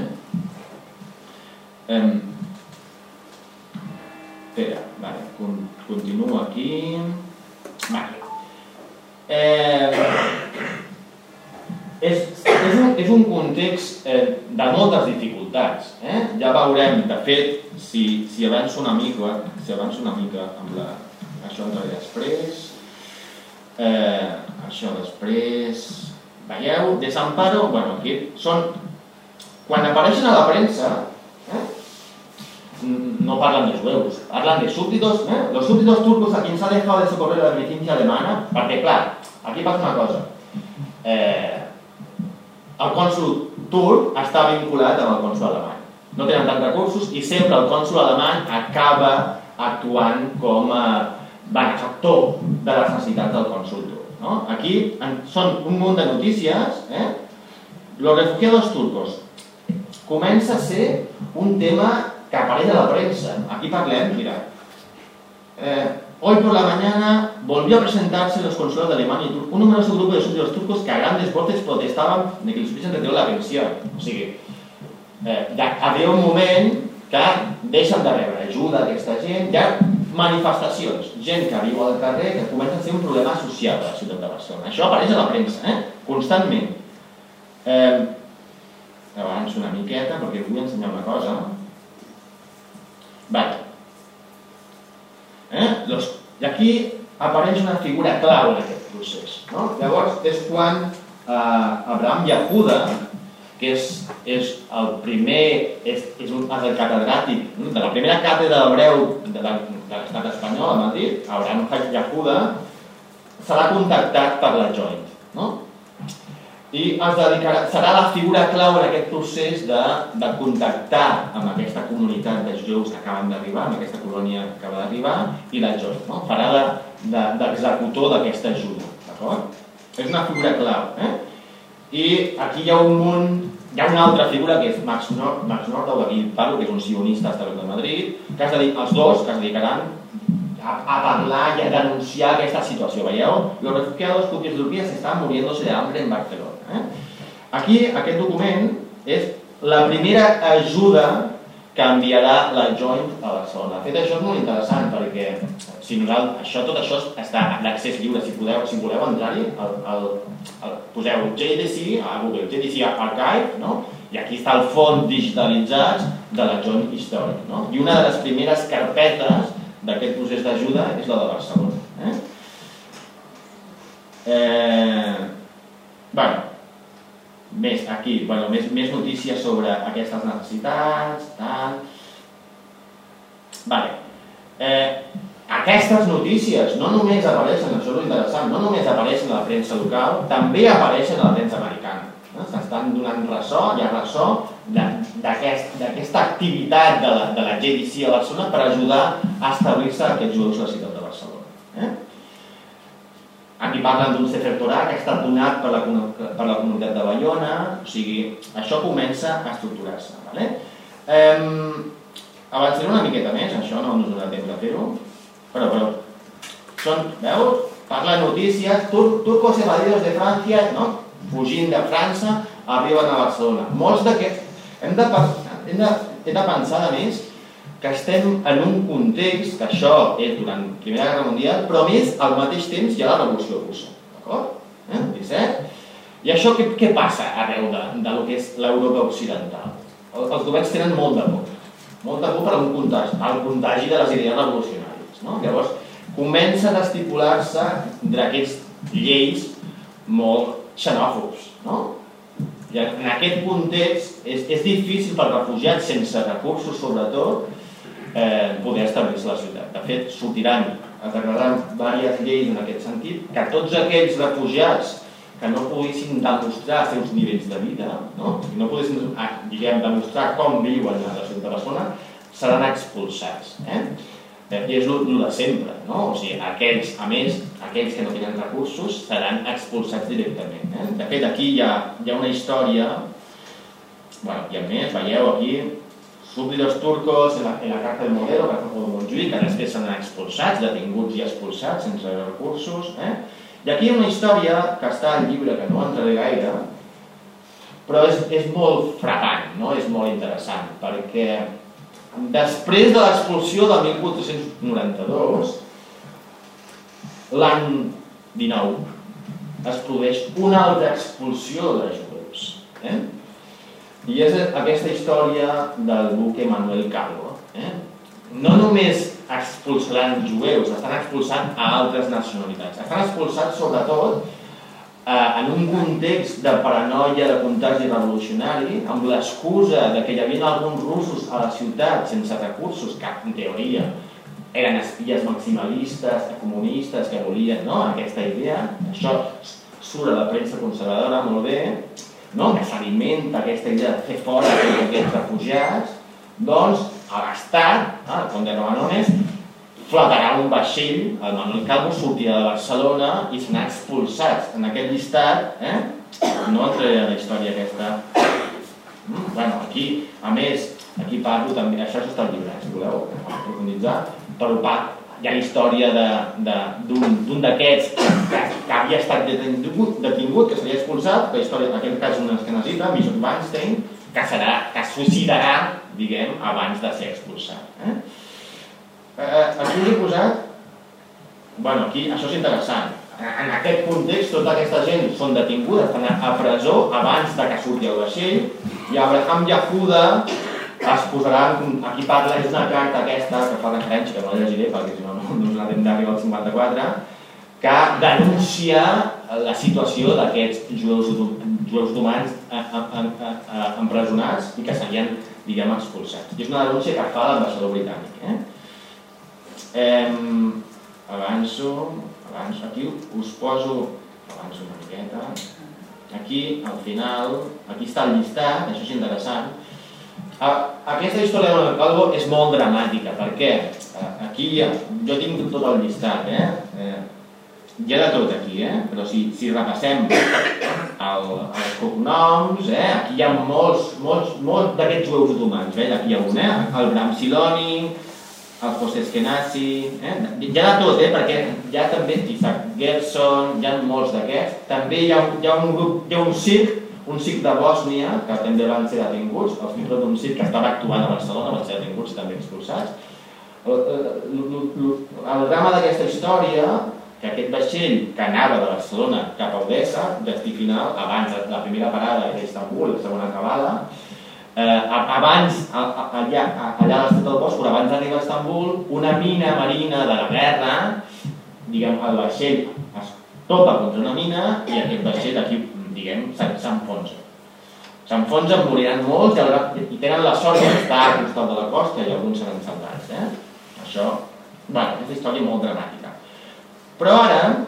Espera, continuo aquí. És un context de moltes dificultats. Ja veurem, de fet, si avanço una mica amb això entraré després. Això després... Veieu? Desamparo... Bueno, aquí són... Quan apareixen a la premsa, no parlen de jueus, parlen de súbditos, los súbditos turcos a quien se ha dejado de socorrer la beneficencia alemana, perquè, clar, aquí passa una cosa. El cònsul turc està vinculat amb el cònsul alemany. No tenen tants recursos i sempre el cònsul alemany acaba actuant com a benefactor de les necessitats del cònsul turc. Aquí són un munt de notícies. Los refugiados turcos comença a ser un tema que apareix a la premsa. Aquí parlem, mira. Hoy por la mañana volvió a presentarse en los consulados de Alemania y Turquía un numeroso grupo de súbditos turcos que a grandes voces protestaban de que les hubiesen retirado la pensió. O sigui, havia un moment que deixen de rebre ajuda aquesta gent, hi ha manifestacions, gent que viu al carrer, que comença a ser un problema social a la ciutat de Barcelona. Això apareix a la premsa, constantment. Avanço una miqueta perquè vull ensenyar una cosa. Vale. I aquí apareix una figura clau en aquest procés. Llavors és quan Abraham Yahuda, que és el primer, és el catedràtic de la primera càtedra d'hebreu de l'estat espanyol a Madrid, Abraham Yahuda, serà contactat per la Joint. I serà la figura clau en aquest procés de contactar amb aquesta comunitat de jueus que acaben d'arribar, amb aquesta colònia que acaba d'arribar, i la Joint. Farà d'executor d'aquesta ajuda. És una figura clau. I aquí hi ha una altra figura que és Max Nordau, d'aquí parlo, que és un sionista establert de Madrid, que els dos que es dedicaran a parlar i a denunciar aquesta situació. Veieu? Los refugiados turcos de Turquía se están muriéndose de hambre en Barcelona. Aquí, aquest document és la primera ajuda que enviarà la Joint a Barcelona. De fet, això és molt interessant perquè tot això està a l'accés lliure. Si voleu entrar-hi, poseu JDC a Google, JDC Archive, i aquí està el fons digitalitzat de la Joint Històric. I una de les primeres carpetes d'aquest procés d'ajuda és la de Barcelona. Més aquí, més notícies sobre aquestes necessitats. Aquestes notícies no només apareixen, això és interessant, no només apareixen a la premsa local, també apareixen a la premsa americana. S'estan donant ressò, hi ha ressò d'aquesta activitat de la JDC a Barcelona per ajudar a establir-se aquests jueus a la ciutat de Barcelona. Aquí parlen d'un Sefer Torah que ha estat donat per la comunitat de Baiona, o sigui, això comença a estructurar-se. Avançaré una miqueta més, això no ens donarà temps de fer-ho, però veus? Parla notícies, turcos evadidos de Francia, fugint de França, arriben a Barcelona. Molts d'aquests... Hem de pensar, a més, que estem en un context, que això és durant la Primera Guerra Mundial, però a més, al mateix temps, hi ha la Revolució Russa. D'acord? 17? I això què passa arreu del que és l'Europa occidental? Els governs tenen molt de por. Molt de por per al contagi de les idees revolucionàries. Llavors, comencen a estipular-se d'aquests lleis molt xenòfobs. I en aquest context és difícil per refugiats sense recursos, sobretot, poder establir-se a la ciutat. De fet, es declararan diverses lleis en aquest sentit, que tots aquells refugiats que no poguessin demostrar els seus nivells de vida, no poguessin demostrar com viuen a la ciutat de Barcelona, seran expulsats. I és el de sempre. O sigui, aquells que no tenen recursos seran expulsats directament. De fet, aquí hi ha una història, hi ha més, veieu aquí, súbditos turcos en la cárcel de Modelo, que de Montjuïc, que després seran expulsats, detinguts i expulsats sense recursos. I aquí hi ha una història que està al llibre, que no entraré gaire, però és molt frapant, és molt interessant, perquè després de l'expulsió del 1492, l'any 19, es produeix una altra expulsió de jueus. I és aquesta història del duque Manuel Calvo. No només expulsaran jueus, estan expulsant a altres nacionalitats. Estan expulsats sobretot en un context de paranoia de contagi revolucionari, amb l'excusa de que hi havia alguns russos a la ciutat sense recursos, que en teoria eren espies maximalistes, comunistes, que volien aquesta idea. Això surt a la premsa conservadora molt bé, que s'alimenta aquesta idea de fer fora aquests refugiats. Doncs l'Estat, el Conde Romanones, flotarà un vaixell, el Manuel Calvo sortirà de Barcelona i serà expulsats en aquest llistat. No entraré en la història aquesta. Aquí, a més, aquí parlo també, això està al llibre, si voleu profunditzar, però hi ha la història d'un d'aquests que havia estat detingut, que s'havia expulsat, la història, en aquest cas un esquenesita, Michel Weinstein, que es suïcidarà, diguem, abans de ser expulsat. Aquí us he posat... Aquí, això és interessant. En aquest context, tota aquesta gent són detingudes, estan a presó abans de que surti el vaixell, i Abraham Yahuda es posaran... Aquí parla, és una carta aquesta, que fa referència, que no la llegiré, perquè si no, no us n'hem d'arribar al 54, que denuncia la situació d'aquests jueus otomans empresonats i que serien, diguem, expulsats. I és una denúncia que fa l'ambaixador britànic. Avanço, aquí us poso, avanço una miqueta, aquí al final, aquí està el llistat, això és interessant. Aquesta història de Manuel Calvo és molt dramàtica, perquè aquí jo tinc tot el llistat, hi ha de tot aquí, però si repassem els cognoms, aquí hi ha molts d'aquests jueus otomans. Aquí hi ha un, el Bram Siloni, el José Eskenazi, hi ha de tot, perquè hi ha també Isaac Gerson, hi ha molts d'aquests. També hi ha un grup, hi ha un circ de Bòsnia, que també van ser detinguts, els membres d'un circ que estava actuant a Barcelona, van ser detinguts i també expulsats. El drama d'aquesta història, que aquest vaixell que anava de Barcelona cap a Odessa, destí final, abans de la primera parada d'Istanbul, la segona acabada, abans, allà a l'estat del Bòsfor, abans d'arribar a Istanbul, una mina marina de la guerra, diguem, el vaixell es topa contra una mina i aquest vaixell aquí, diguem, s'enfonsa. S'enfonsen, moriran molts i tenen la sort d'estar al costat de la costa i alguns seran salvats. Això, aquesta història molt dramàtica. Però ara,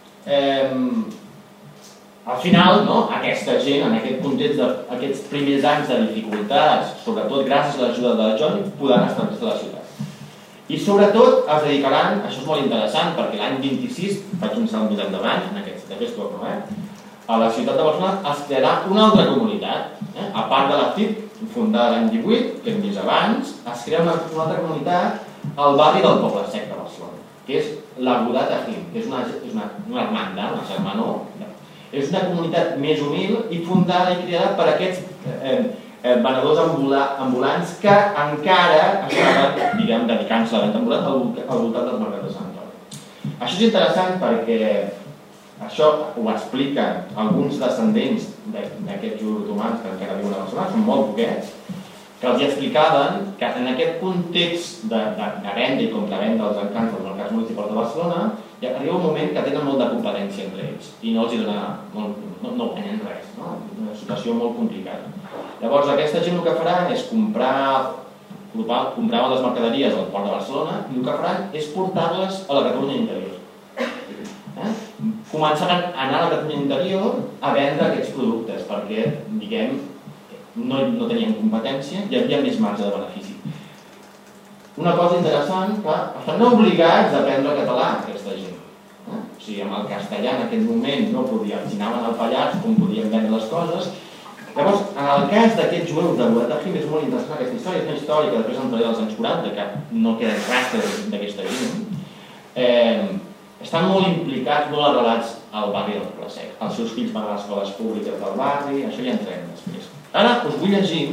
al final, aquesta gent, en aquest context d'aquests primers anys de dificultats, sobretot gràcies a l'ajuda de la John, podran establir-se a la ciutat. I sobretot es dedicaran, això és molt interessant, perquè l'any 26, faig un salt més endavant, d'aquest torno, a la ciutat de Barcelona es crearà una altra comunitat. A part de la FIP, fundada l'any 18, que hem vist abans, es crea una altra comunitat al barri del Poble Sec de Barcelona, que és l'Agudat Ahim, que és una hermanda, una germanor. És una comunitat més humil i fundada i creada per aquests venedors ambulants que encara estaven, diguem, dedicant-se a la venda ambulant al voltant del mercat de Sant Antoni. Això és interessant perquè això ho expliquen alguns descendents d'aquests jueus otomans que encara viuen a Barcelona, són molt poquets, que els explicaven que en aquest context de venda i compravenda dels encants dels mercats municipals de Barcelona arriba un moment que tenen molt de competència entre ells i no els dona, no guanyen res, una situació molt complicada. Llavors aquesta gent el que farà és compraven les mercaderies al port de Barcelona i el que faran és portar-les a la Catalunya interior. Començaran a anar a la Catalunya interior a vendre aquests productes perquè, diguem, no tenien competència, hi havia més marge de benefici. Una cosa interessant, que estan obligats a aprendre català, aquesta gent. O sigui, amb el castellà en aquest moment no podien, si anaven al Pallars, com podien vendre les coses. Llavors, en el cas d'aquests jueus de Agudat Ahim és molt interessant aquesta història, és una història que després entraré als anys 40, que no queden rastres d'aquesta gent. Estan molt implicats, molt arrelats al barri del Poble Sec. Els seus fills van a les escoles públiques del barri, això ja entrem després. Ara us vull llegir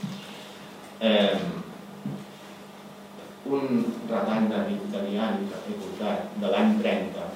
un retall de diari que he portat de l'any 30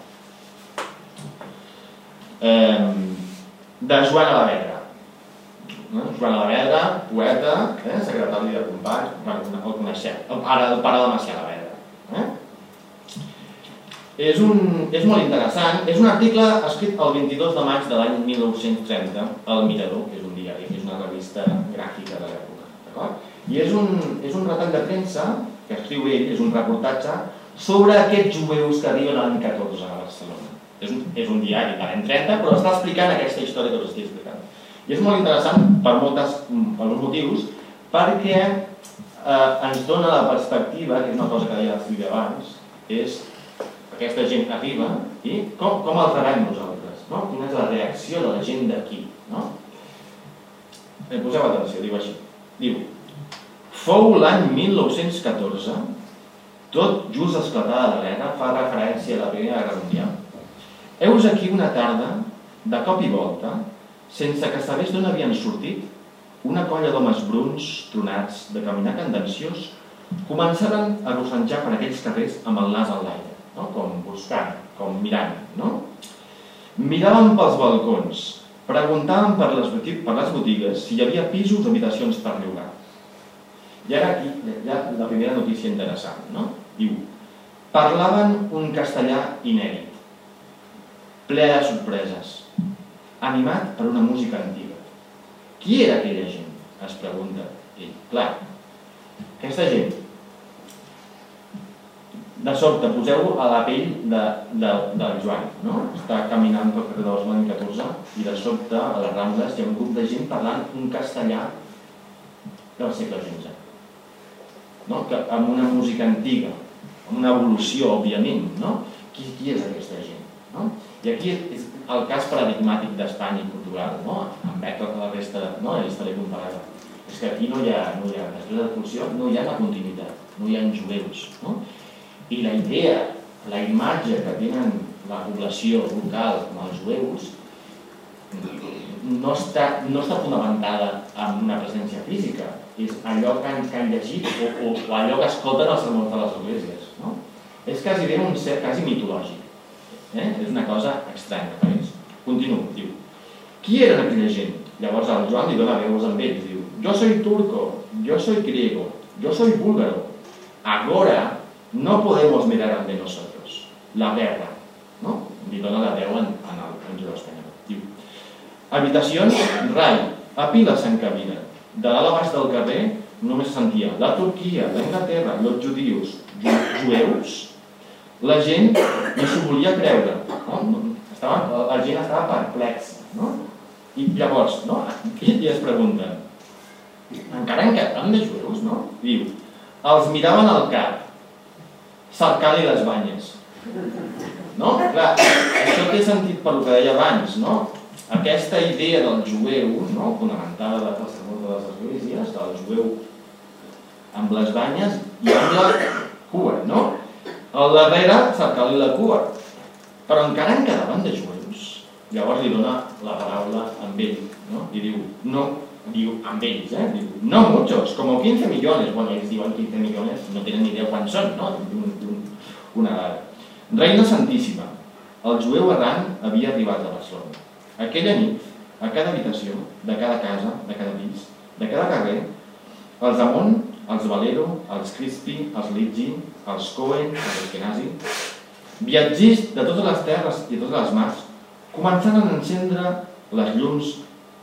de Joan Alavedra. Joan Alavedra, poeta, secretari de Companys, el coneixeu, el pare de Macià Alavedra. És molt interessant. És un article escrit el 22 de maig de l'any 1930 al Mirador, que és un diari, que és una revista gràfica de l'època. I és un retall de premsa que escriu ell, és un reportatge sobre aquests jueus que arriben a l'any 14 a Barcelona. És un diari de l'any 30, però està explicant aquesta història que us estic explicant. I és molt interessant per molts motius, perquè ens dona la perspectiva, que és una cosa que deia la Sílvia abans, és aquesta gent arriba i com els rebem nosaltres, no? Quina és la reacció de la gent d'aquí, no? Poseu atenció, diu així. Diu, fou l'any 1914, tot just esclatada la guerra, fa referència a la Primera Guerra Mundial. Heus aquí una tarda, de cop i volta, sense que sabés d'on havien sortit, una colla d'homes bruns, tronats, de caminar candenciós, començaren a rossejar per aquells carrers amb el nas en l'aire. Com buscant, com mirant, no? Miraven pels balcons, preguntaven per les botigues si hi havia pisos o habitacions per llogar. I ara aquí hi ha la primera notícia interessant, no? Diu, parlaven un castellà inèdit, ple de sorpreses, animat per una música antiga. Qui era aquella gent? Es pregunta ell. Clar, aquesta gent. De sobte, poseu a la pell del Joan, no? Està caminant pel carrer de l'any 14 i de sobte, a les Rambles, hi ha un grup de gent parlant un castellà del segle XV. No? Amb una música antiga, amb una evolució, òbviament, no? Qui és aquesta gent? No? I aquí és el cas paradigmàtic d'Espanya i Portugal, no? Envers tota la resta de la història comparada. És que aquí no hi ha, després de l'expulsió, no hi ha la continuïtat, no hi ha jueus, no? I la idea, la imatge que tenen la població local amb els jueus no està fonamentada en una presència física, és allò que han llegit o allò que escolten els sermons de les esglésies. No? És quasi un ser quasi mitològic. És una cosa estranya. Continuo, diu. Qui eren aquella gent? Llavors el Joan li dona veus amb ells, diu, yo soy turco, yo soy griego, yo soy búlgaro. Agora no podemos mirar ante nosotros. La guerra. No? Li dona la veu en jueu espanyol. Diu, habitacions, rai, a piles s'encaminen. De dalt a baix del carrer només sentia la Turquia, l'Anglaterra, els judius, jueus. La gent no s'ho volia creure. No? La gent estava perplexa. No? I llavors, no? I es pregunten, encara en quedaran de jueus, no? Diu, els miraven al cap, cercant-li les banyes. No? Clar, això té sentit per el que deia abans, no? Aquesta idea del jueu, no? Fonamentada de les esglésies, del jueu amb les banyes i amb la cua, no? Al darrere cercant-li la cua. Però encara en quedaven de jueus. Llavors li dona la paraula amb ell, no? I diu, no, diu amb ells, diu, no muchos, como 15 millones. Bueno, ells diuen 15 millones, no tenen ni idea quan són, no? Una dada. Reina Santíssima, el jueu errant havia arribat a Barcelona. Aquella nit, a cada habitació, de cada casa, de cada pis, de cada carrer, els Amon, els Valero, els Crispi, els Litgi, els Cohen, els Eskenazi, viatgers de totes les terres i totes les mars, començaren a encendre les llums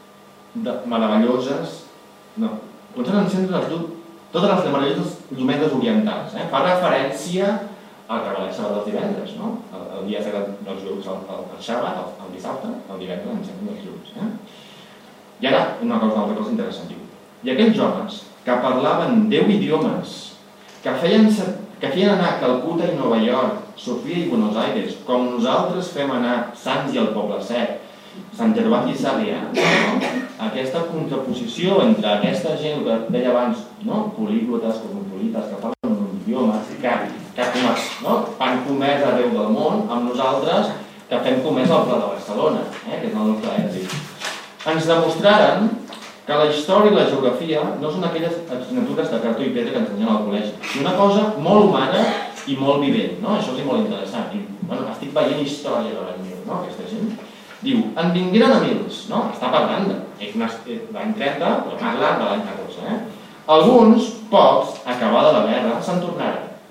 meravelloses, començaren a encendre totes les meravelloses llumetes orientals. Fa referència al que va ser els divendres, no? El dia dels jueus, el xàbat, el dissabte, el divendres encenen els llums. I ara, una altra cosa interessant, diu. I aquells homes que parlaven 10 idiomes, que feien anar a Calcuta i Nova York, Sofia i Buenos Aires, com nosaltres fem anar Sants i el Poble Sec, Sant Gervasi i Sarrià, aquesta contraposició entre aquesta gent que deia abans, políglotes, cosmopolites, que parlen un idioma, que fan comerç arreu del món, amb nosaltres que fem comerç al Pla de Barcelona, que és el nostre èxit. Ens demostraren que la història i la geografia no són aquelles assignatures de cartó i pedra que ens ensenyen al col·legi, sinó una cosa molt humana i molt vivent. Això és molt interessant. Estic veient història davant meu, aquesta gent. Diu, en vingueren a mils, està parlant de l'any 30, però parla de l'any 14. Alguns, pocs, acabada la guerra, se'n tornaren.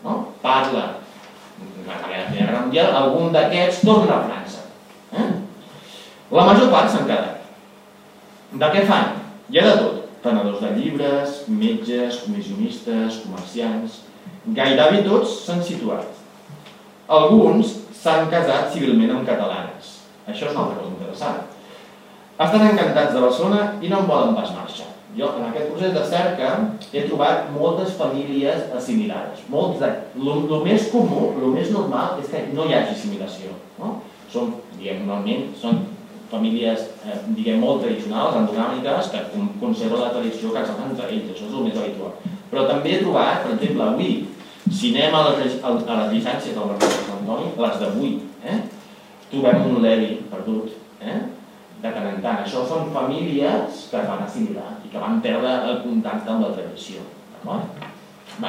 parla de la Primera Guerra Mundial, algun d'aquests torna a França. La major part s'han quedat. De què fan? Hi ha de tot. Tenedors de llibres, metges, comissionistes, comerciants... Gairebé tots s'han situat. Alguns s'han casat civilment amb catalanes. Això és una altra cosa interessant. Estan encantats de Barcelona i no en volen pas marxar. Jo, en aquest procés de cerca, he trobat moltes famílies assimilades. El més comú, el més normal, és que no hi hagi assimilació. Normalment són famílies molt tradicionals, endogàmiques, que conserven la tradició casada entre ells. Això és el més habitual. Però també he trobat, per exemple, avui, si anem a les llicències del barri de Sant Antoni, les d'avui, trobem un Levi perdut, de tant en tant. Això són famílies que es van assimilar i que van perdre el contacte amb la tradició. Bé.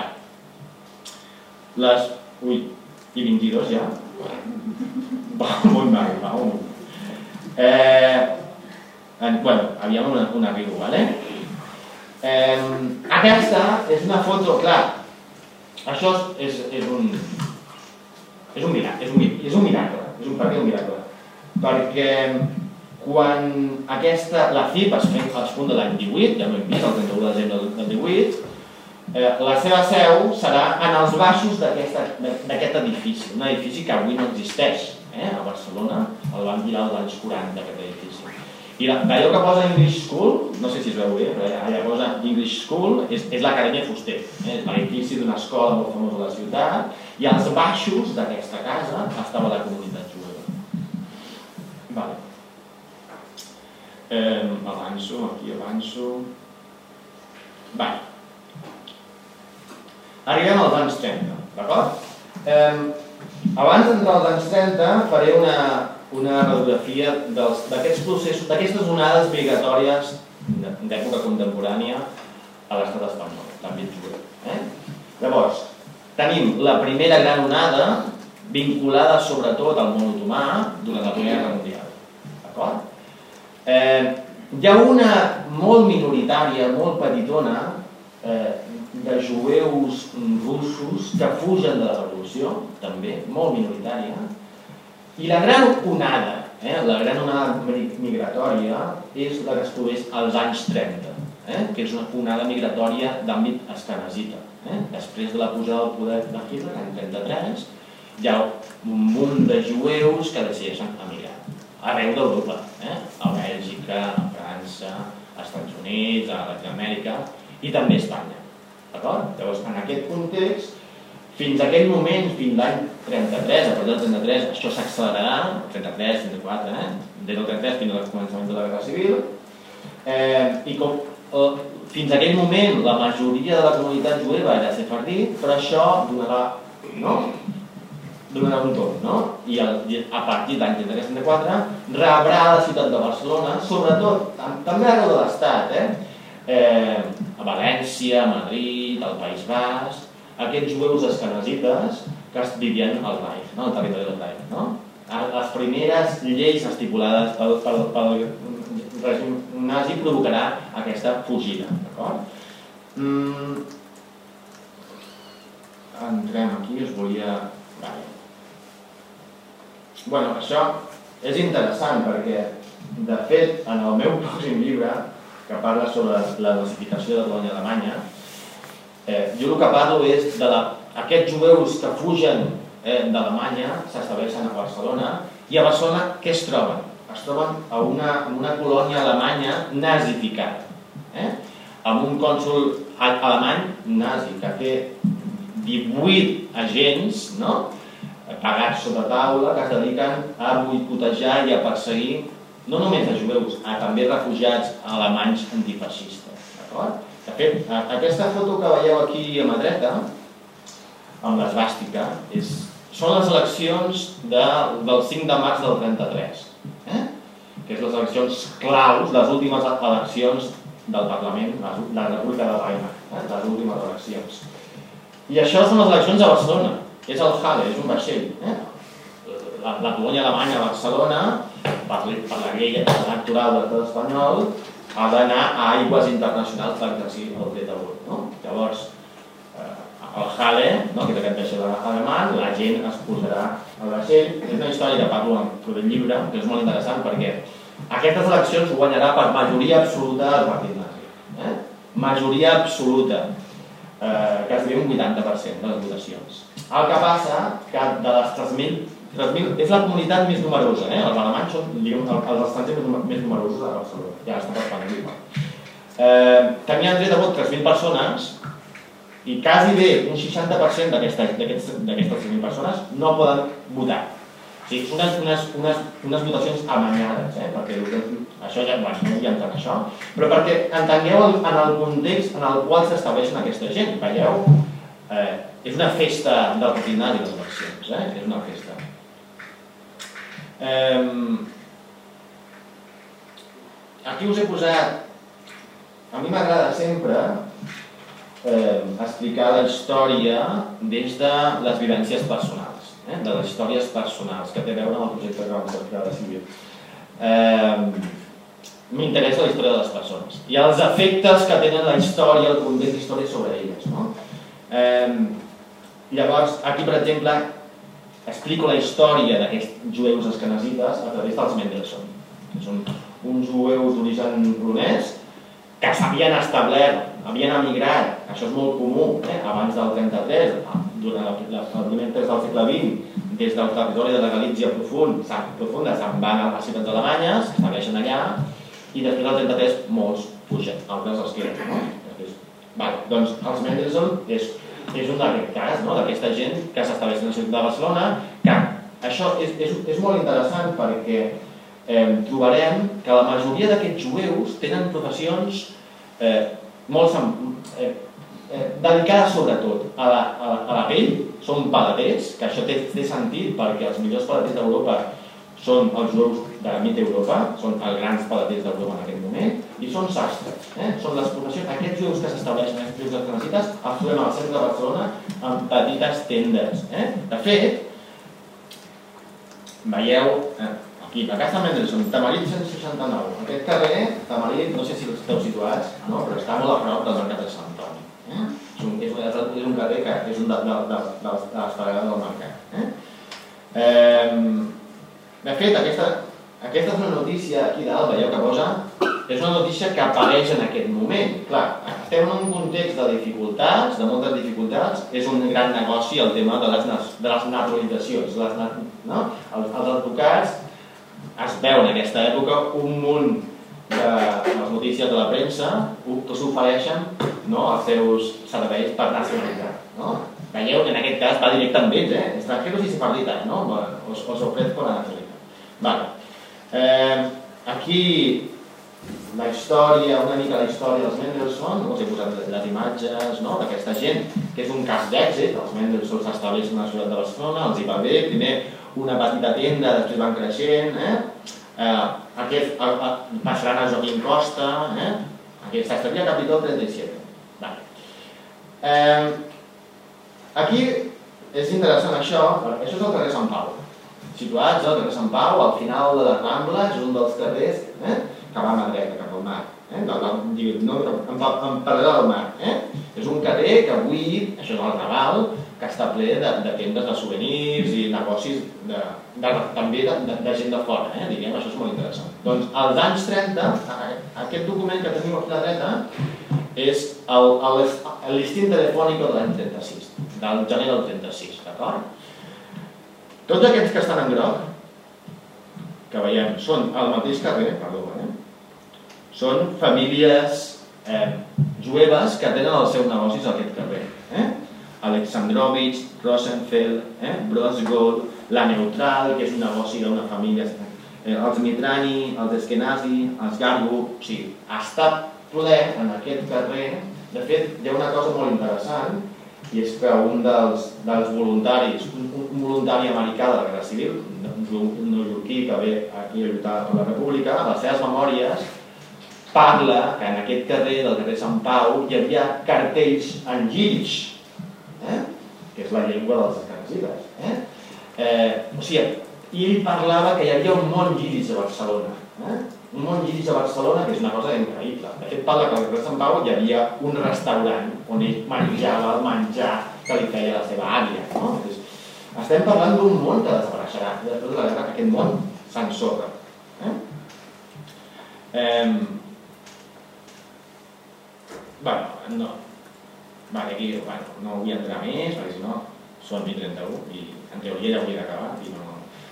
Ui, i 22 ja? Va molt mal, va molt. Bueno, aviam on arribo, vale? Aquesta és una foto, clar, això és un miracle, és un miracle, perquè quan la CIP es funda l'any 18, ja no hem vist, el 31 de desembre del 18, la seva seu serà en els baixos d'aquest edifici, un edifici que avui no existeix a Barcelona, el van tirar als anys 40 d'aquest edifici. I d'allò que posa English School, no sé si es veu bé, però allà posa English School, és l'Acadèmia Fuster, és l'edifici d'una escola molt famosa a la ciutat, i als baixos d'aquesta casa estava la comunitat jueva. Vale. Aquí avanço. Vale. Arribem als anys 30, d'acord? Abans d'entrar als anys 30 faré una radiografia d'aquests processos, d'aquestes onades migratòries d'època contemporània a l'estat espanyol, l'àmbit jueu. Llavors, tenim la primera gran onada vinculada sobretot al món otomà durant la Primera Guerra Mundial. D'acord? Hi ha una molt minoritària, molt petitona, de jueus russos que fugen de la revolució, també, molt minoritària, i la gran onada migratòria és la que es produeix als anys 30, que és una onada migratòria d'àmbit askenazita. Després de la pujada del poder de Hitler, l'any 33, hi ha un munt de jueus que decideixen emigrar arreu d'Europa, a Bèlgica, a França, als Estats Units, a Latinoamèrica i també a Espanya. Llavors, en aquest context, fins a aquell moment, fins l'any 33, a partir del 33, això s'accelerarà, 33, 34, des del 33 fins al començament de la Guerra Civil, i fins a aquell moment la majoria de la comunitat jueva era sefardí, però això donarà un torn, i a partir de l'any 33-34 rebrà la ciutat de Barcelona, sobretot, també arreu de l'Estat, a València, a Madrid, al País Basc, aquests jueus askenazites que vivien al Reich, al territori del Reich. Les primeres lleis estipulades pel règim nazi provocarà aquesta fugida. Entrem aquí, us volia... Això és interessant perquè, de fet, en el meu pròxim llibre, que parla sobre la nazificació de la colònia alemanya, jo el que parlo és d'aquests jueus que fugen d'Alemanya, s'estableixen a Barcelona, i a Barcelona què es troben? Es troben en una colònia alemanya nazificada, amb un cònsol alemany nazi que té 18 agents pagats sota taula que es dediquen a boicotejar i a perseguir no només a jueus, també refugiats alemanys antifeixistes. De fet, aquesta foto que veieu aquí a mà dreta, amb l'esvàstica, són les eleccions del 5 de març del 33, que és les eleccions claus, les últimes eleccions del Parlament de la República de Weimar, les últimes eleccions. I això són les eleccions a Barcelona, és el Halle, és un vaixell. La colònia alemanya a Barcelona, per la llei electoral de l'estat espanyol, ha d'anar a aigües internacionals per exercir el dret a vot. Llavors, el Halle, que és aquest vaixell alemany, la gent es posarà al vaixell. És una història que parlo en el llibre, que és molt interessant perquè aquestes eleccions guanyarà per majoria absoluta el partit nazi. Majoria absoluta, que es diu un 80% de les votacions. El que passa que de les 3.000 és la comunitat més numerosa, els alemanys són els estrangers més numerosos de Barcelona, ja està per Espanya. Tenien dret a vot 3.000 persones i quasi bé un 60% d'aquestes 3.000 persones no poden votar. O sigui, són unes votacions amanyades, perquè això ja no hi entra en això, però perquè entengueu en el context en el qual s'estableixen aquesta gent. Veieu? És una festa del partit nazi, les eleccions, és una festa. Aquí us he posat... A mi m'agrada sempre explicar la història des de les vivències personals, de les històries personals, que té a veure amb el projecte que vam explicar de Sílvia. M'interessa la història de les persones i els efectes que tenen la història, el context d'història sobre elles. Llavors, aquí, per exemple, explico la història d'aquests jueus askenazites a través dels Mendelssohn, que són uns jueus d'origen polonès que s'havien establert, havien emigrat, això és molt comú, abans del 33, durant el primer temps del segle XX, des del territori de la Galícia profunda se'n van a les ciutats alemanyes, s'estableixen allà, i després del 33 molts fugen, altres els queden. Doncs els Mendelssohn és un d'aquest cas, d'aquesta gent que s'estableix a la ciutat de Barcelona, que això és molt interessant perquè trobarem que la majoria d'aquests jueus tenen professions molt dedicades sobretot a la pell, són paladers, que això té sentit perquè els millors paladers d'Europa són els jueus de la mitja Europa, són els grans paladers d'Europa en aquest moment, i són sastres. Són les professions, aquests jueus que s'estableixen, aquests jueus askenazites, els trobem al centre de Barcelona amb petites tendes. De fet, veieu aquí, a casa Mendelssohn, Tamarit 169. Aquest carrer, Tamarit, no sé si esteu situats, però està molt a prop del Mercat de Sant Antoni. És un carrer que és un de les parades del mercat. De fet, aquesta és una notícia aquí dalt, veieu que posa, és una notícia que apareix en aquest moment. Clar, estem en un context de dificultats, de moltes dificultats, és un gran negoci el tema de les naturalitzacions. Els advocats es veu en aquesta època un munt de les notícies de la premsa que s'ofereixen els seus serveis per nacionalitzar. Veieu que en aquest cas va directe amb ells, extranjeros y separaditas, os ofrezco la nacionalitat. Aquí la història, una mica la història dels Mendelssohn, us he posat les imatges d'aquesta gent, que és un cas d'èxit. Els Mendelssohn s'estableixen a la ciutat de Barcelona, els hi va bé, primer una petita tenda, després van creixent, aquest passaran a Joaquim Costa, aquest s'estaria a Capitol 37. Aquí és interessant això, perquè això és el carrer Sant Pau. Situats al carrer Sant Pau, al final de la Rambla, és un dels carrers que va a mà dreta, cap al mar, en paral·lel al mar. És un carrer que avui, això és el Raval, que està ple de tendes de souvenirs i negocis també de gent de fora, diguem, això és molt interessant. Doncs als anys 30, aquest document que teniu aquí a la dreta és el listín telefònic de l'any 36, del gener del 36, d'acord? Tots aquests que estan en groc, que veiem, són al mateix carrer, són famílies jueves que tenen els seus negocis a aquest carrer. Alexandrovich, Rosenfeld, Brosgold, La Neutral, que és un negoci d'una família, els Mitrani, els Eskenazi, els Gargo, o sigui, està ple en aquest carrer. De fet, hi ha una cosa molt interessant, i és que un dels voluntaris, un voluntari americà de la Guerra Civil, un neoyorquí que ve aquí a lluitar a la República, a les seves memòries, parla que en aquest carrer, del carrer Sant Pau, hi havia cartells en yiddish, que és la llengua dels askenazites. O sigui, ell parlava que hi havia un món yiddish a Barcelona. Un món yiddish a Barcelona que és una cosa increïble. De fet, parla que al carrer Sant Pau hi havia un restaurant on ell menjava el menjar que li feia la seva àvia, no? Estem parlant d'un món que desapareixerà, després de la guerra aquest món s'ensorra. Bueno, no. Vale, aquí, bueno, no vull entrar més, perquè si no són 31 i en teoria ja hauria d'acabar i no...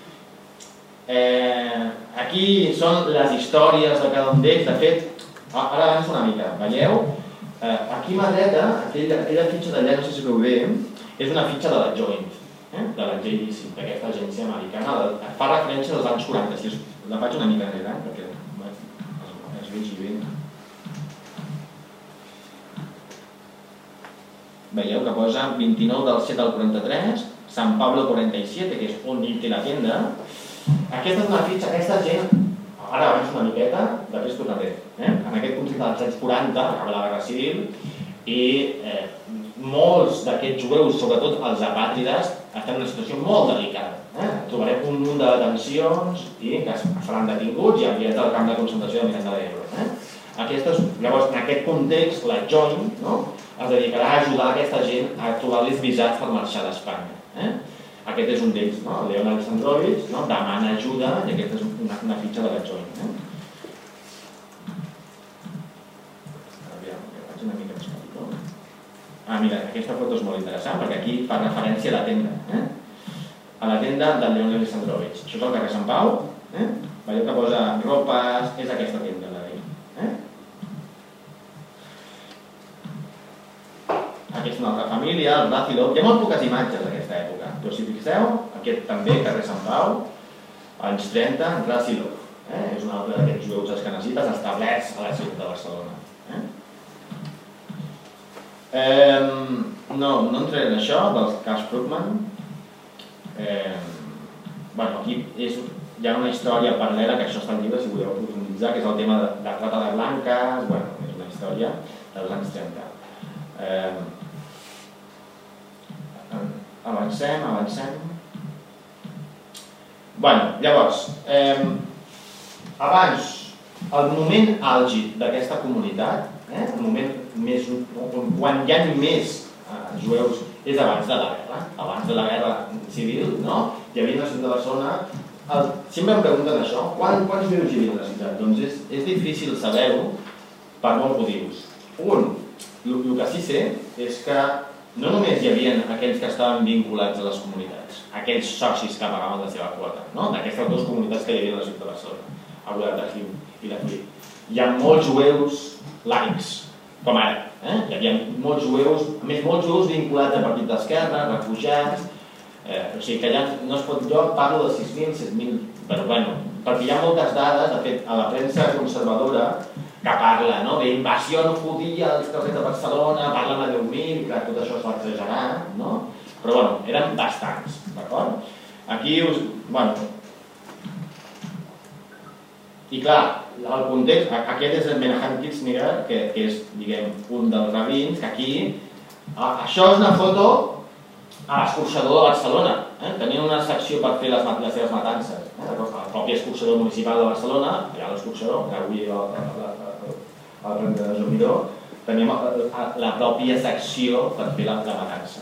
Aquí són les històries de cada un d'ells. De fet, ara avanço una mica, veieu? Aquí a mà dreta, aquella fitxa d'allà, no sé si veu bé, és una fitxa de la Joint, de la JDC, d'aquesta agència americana. Fa referència als anys 46. La faig una mica enrere, perquè es vegi bé. Veieu que posa 29 del 7 al 43, San Pablo 47, que és on té la tenda. Aquesta és una fitxa, aquesta gent, ara abans una miqueta, després tornaré. En aquest conflicte dels anys 40, acaba la Guerra Civil, i molts d'aquests jueus, sobretot els apàtrides, estan en una situació molt delicada. Trobarem un munt de detencions i que seran detinguts i enviats al camp de concentració de Miranda de Ebro. Llavors, en aquest context, la Joint es dedicarà a ajudar aquesta gent a trobar-los visats per marxar d'Espanya. Aquest és un d'ells, el Leon Alexandrovich, demana ajuda i aquesta és una fitxa de la Joint. Faig una mica més petit. Mira, aquesta foto és molt interessant perquè aquí fa referència a la tenda. A la tenda del Leon Alexandrovich. Això és el carrer Sant Pau. Veieu que posa ropes, és aquesta tenda la d'ell. Aquesta és una altra família, el Vacilov. Hi ha molt poques imatges d'aquesta època, però si fixeu, aquest també, carrer Sant Pau, anys 30, Vacilov. És un altre d'aquests jueus asquenasites establerts a la ciutat de Barcelona. No entraré en això, del cas Krugman. Aquí hi ha una història paral·lela, que això està al llibre, si voleu profunditzar, que és el tema de la trata de blanques. És una història dels anys 30. Avancem. Llavors, abans, el moment àlgid d'aquesta comunitat, el moment més, quan hi ha més jueus, és abans de la guerra. Abans de la guerra civil, hi havia una ciutat de Barcelona. Sempre em pregunten això, quants jueus hi havia a la ciutat? Doncs és difícil saber-ho per molts motius. El que sí sé és que no només hi havia aquells que estaven vinculats a les comunitats, aquells socis que pagaven la seva quota, d'aquestes dues comunitats que hi havia a la ciutat de Barcelona, a Guadalajara de Jiu i la Flic. Hi ha molts jueus laics, com ara. Hi havia molts jueus, a més molts jueus vinculats a partits d'esquerra, refugiats, o sigui que no es pot, jo parlo de 6.000, 7.000, però perquè hi ha moltes dades, de fet, a la premsa conservadora, que parla d'invasió judía als carrers de Barcelona, parlen de 10.000, que tot això es va exagerar, però eren bastants, d'acord? Aquí i clar, el context, aquest és el Menahem Kitzmiller, que és, diguem, un dels rabins, que aquí, això és una foto a l'escorxador de Barcelona. Tenien una secció per fer les seves matances. El propi escorxador municipal de Barcelona, allà l'escorxador, que avui al Rent de Jomidó, teníem la pròpia secció per fer la matança.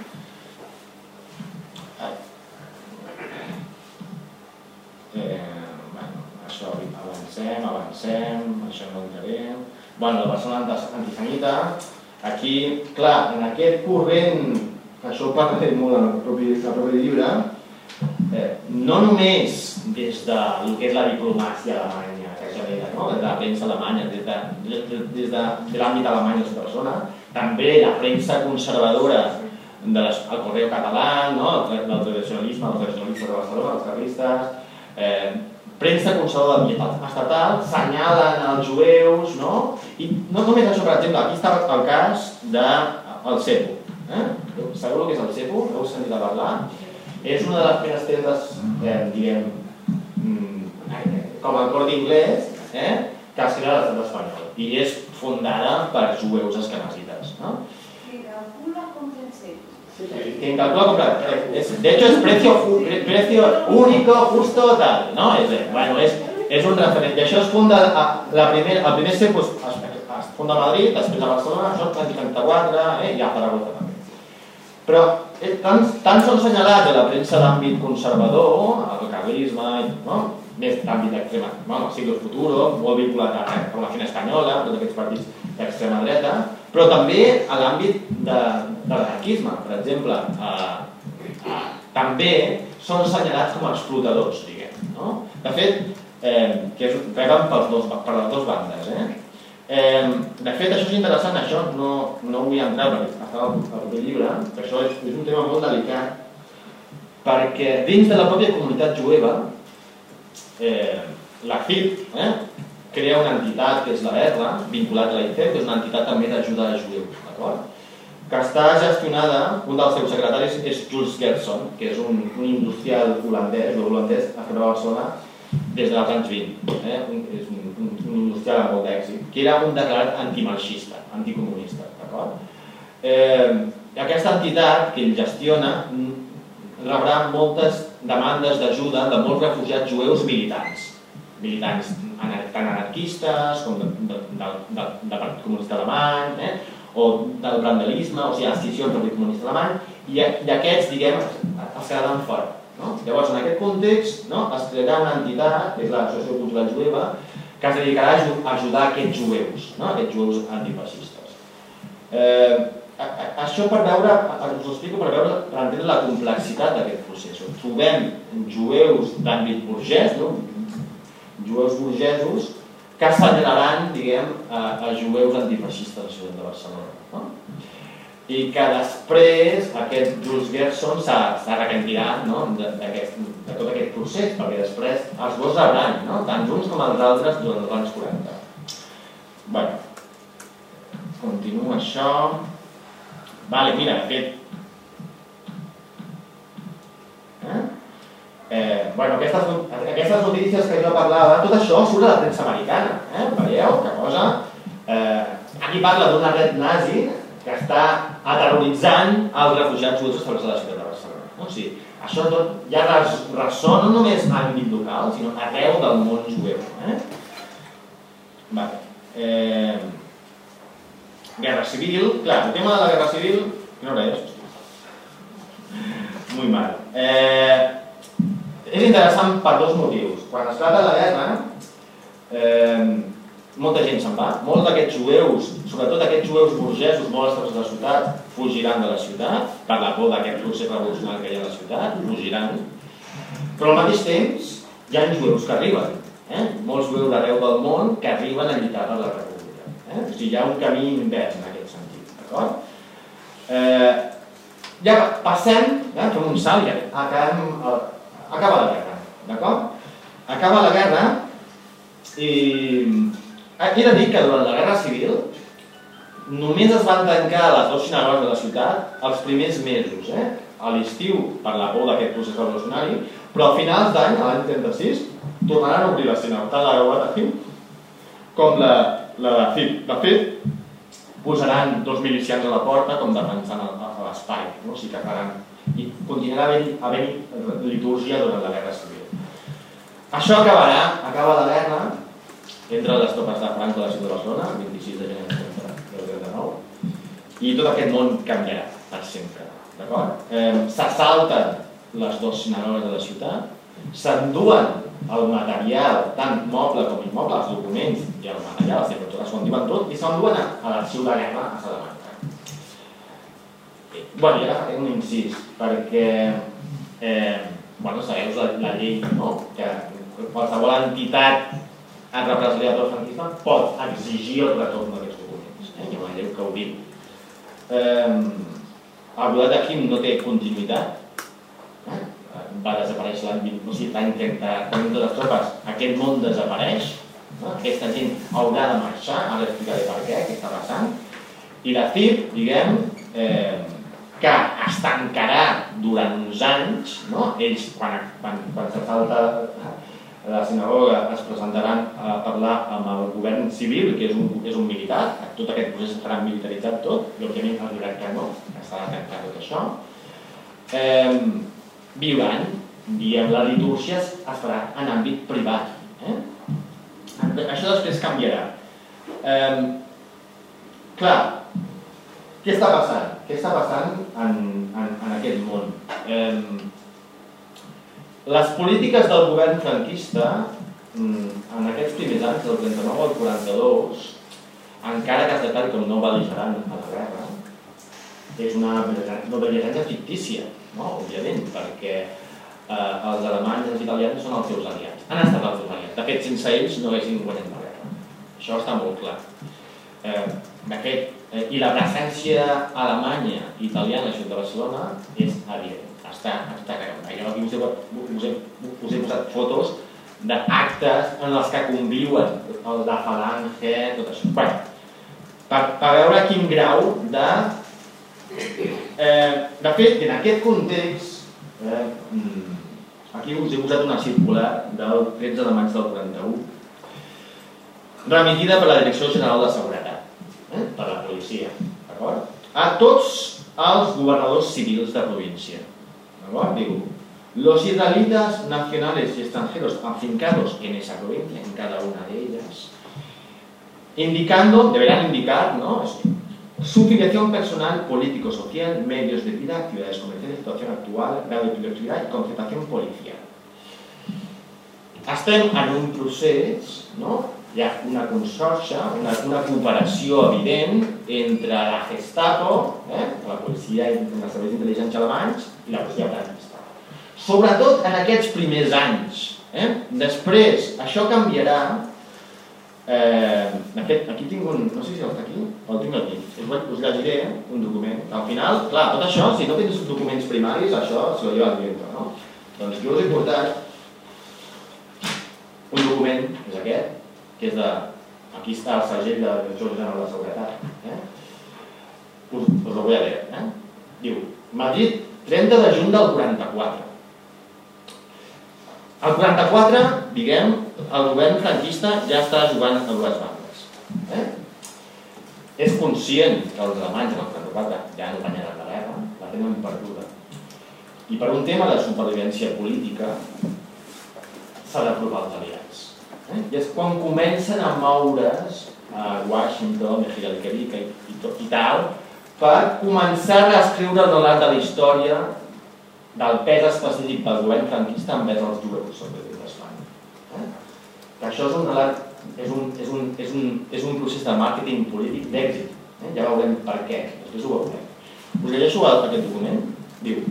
Això avancem, això no entrarem. La Barcelona antisemita, aquí, clar, en aquest corrent, això ho parla molt en el propi llibre, no només des del que és la diplomàcia alemanya, que genera, des de la premsa alemanya, des de l'àmbit alemany de la persona, també la premsa conservadora del Correo Català, del tradicionalisme, els tradicionalistes de Barcelona, els carlistes, premsa conservadora estatal, senyalen els jueus, i no només això, per exemple, aquí està el cas del CEPU. Sabeu el que és el CEPU? Heu sentit a parlar? És una de les primeres tendes, diguem, com el Corte Inglés, que es crea a l'estat espanyol i és fundada per jueus asquenasites. Quien calcula compra el CEPU. Quien calcula compra. De hecho es precio único, justo, tal. És un referent. I això es funda, el primer CEPU es funda a Madrid, després a Barcelona, això és l'any 34, i a Zaragoza també. Però tant són assenyalats a la premsa d'àmbit conservador, el carlisme, no? Més d'àmbit d'extrema, el Siglo Futuro, molt vinculat a la Reformació Espanyola, tots aquests partits d'extrema dreta, però també a l'àmbit de l'anarquisme, per exemple, també són assenyalats com a explotadors, diguem. De fet, que reben per les dues bandes. De fet, això és interessant, això no vull entrar perquè està al proper llibre, que això és un tema molt delicat, perquè dins de la pròpia comunitat jueva, la FIP crea una entitat que és la ERLA, vinculada a la ICEM, que és una entitat també d'ajuda a jueus, d'acord? Que està gestionada, un dels seus secretaris és Jules Gerson, que és un industrial holandès, a Barcelona, des dels anys 20. És un industrial amb molt d'èxit, que era un declarat antimarxista, anticomunista, d'acord? Aquesta entitat que ell gestiona rebrà moltes demandes d'ajuda de molts refugiats jueus militants tant anarquistes com del Partit Comunista Alemany o del brandelisme, o sigui, escissió del Partit Comunista Alemany, i aquests, diguem, es quedaran fora. Llavors, en aquest context, es crearà una entitat, que és l'Associació Cultural Jueva, que es dedicarà a ajudar aquests jueus antifeixistes. Això per veure, us ho explico per entendre la complexitat d'aquest procés. Trobem jueus d'àmbit burgès, jueus burgesos, que assenyalaran, diguem, a jueus antifeixistes de la ciutat de Barcelona. I que després aquest Jules Gerson s'arrepentirà de tot aquest procés, perquè després els dos rebran, tant uns com els altres, durant els anys 40. Bé, continuo això. Vale, mira, aquestes notícies que jo parlava, tot això surt a la premsa americana. Veieu que cosa... Aquí parla d'una red nazi que està aterroritzant els refugiats jueus establerts a la ciutat de Barcelona. O sigui, això tot ja ressona no només a l'àmbit local, sinó arreu del món jueu. Guerra civil, clar, el tema de la guerra civil, quina hora és? Muy mal. És interessant per dos motius. Quan es tracta de la guerra, molta gent se'n va. Molts d'aquests jueus, sobretot aquests jueus burgesos molt establerts a la ciutat, fugiran de la ciutat per la por d'aquest procés revolucionari que hi ha a la ciutat, fugiran. Però al mateix temps hi ha jueus que arriben. Molts jueus d'arreu del món que arriben a lluitar per la república. O sigui, hi ha un camí invers en aquest sentit, d'acord? Ja passem, fem un salt i acaba la guerra, d'acord? Acaba la guerra i he de dir que durant la guerra civil només es van tancar les dues sinagogues de la ciutat els primers mesos, a l'estiu per la por d'aquest procés revolucionari, però a finals d'any, a l'any 36, tornaran a obrir les sinagogues, tant la Guatahim com la de FIP. De fet, posaran dos milicians a la porta com defensant l'espai, o sigui que faran, i continuarà havent litúrgia durant la guerra civil. Això acaba la guerra entre les tropes de Franco a la ciutat de Barcelona, el 26 de gener del 39, i tot aquest món canviarà per sempre, d'acord? S'assalten les dues sinagogues de la ciutat, s'enduen el material, tant moble com immoble, els documents i el material, les temperatures s'ho endiuen tot, i s'enduen a l'arxiu de guerra a Salamanca. Bueno, i ara faré un incís, perquè sabeu la llei, que qualsevol entitat represaliada del franquisme pot exigir el retorn d'aquests documents. Hi ha una llei que ho diu. El rodat de Quim no té continuïtat, va desaparèixer l'any 30, quan de les tropes, aquest món desapareix, aquesta gent haurà de marxar, ara explicaré per què està passant, i la CIP, diguem, que es tancarà durant uns anys, ells quan s'assalta la sinagoga es presentaran a parlar amb el govern civil, que és un militar, tot aquest procés estarà militaritzat tot, i òbviament el diran que no, que s'ha de tancar tot això. Viuran, diguem, la litúrgia es farà en àmbit privat. Això després canviarà. Clar, què està passant? Què està passant en Les polítiques del govern franquista, en aquests primers anys, del 39 al 42, encara que es declari com no bel·ligerant a la guerra, és una no bel·ligerància fictícia, no? Òbviament, perquè els alemanys i els italians són els seus aliats. Han estat els seus aliats. De fet, sense ells no haguessin guanyat la guerra. Això està molt clar. I la presència alemanya i italiana a la ciutat de Barcelona és evident. Està caram. Jo aquí us he posat fotos d'actes en els que conviuen la falange, tot això. Bé, per veure quin grau de... De fet, en aquest context, aquí us he posat una circular del 13 de maig del 41, remitida per la Direcció General de Seguretat, per la policia, d'acord? A tots els governadors civils de província. Diu, los israelitas nacionales y extranjeros afincados en esa provincia, en cada una de ellas, deberán indicar, ¿no?, su filiación personal, político-social, medios de vida, actividades comerciales, situación actual, grado de peligrosidad y concentración policial. Estem en un procés, no?, hi ha una consorcia, una cooperació evident entre la Gestapo, la policia i els serveis d'intel·ligència alemanys, i la policia franquista. Sobretot en aquests primers anys. Després, això canviarà. De fet, aquí tinc un... No sé si està aquí, o el tinc aquí. Us llegiré un document. Al final, clar, tot això, si no tens documents primaris, això se lo lleva el viento, no? Doncs jo us he portat un document, és aquest, que és de... Aquí està el segell de la Direcció General de Seguretat. Us ho vull a veure. Diu, Madrid, 30 de juny del 44. Al 44, diguem, el govern franquista ja està jugant a dues bandes. És conscient que els alemanys en el 44 ja no guanyaran la guerra, la tenen perduda. I per un tema de supervivència política s'ha d'apropar als aliats. I és quan comencen a moure's a Washington, Mejía i tal, per començar a reescriure el relat de la història del pes específic del govern franquista envers els jueus, sobretot d'Espanya. Que això és un relat, és un procés de màrqueting polític d'èxit. Ja veurem per què, després ho veurem. Us llegeixo aquest document. Diu: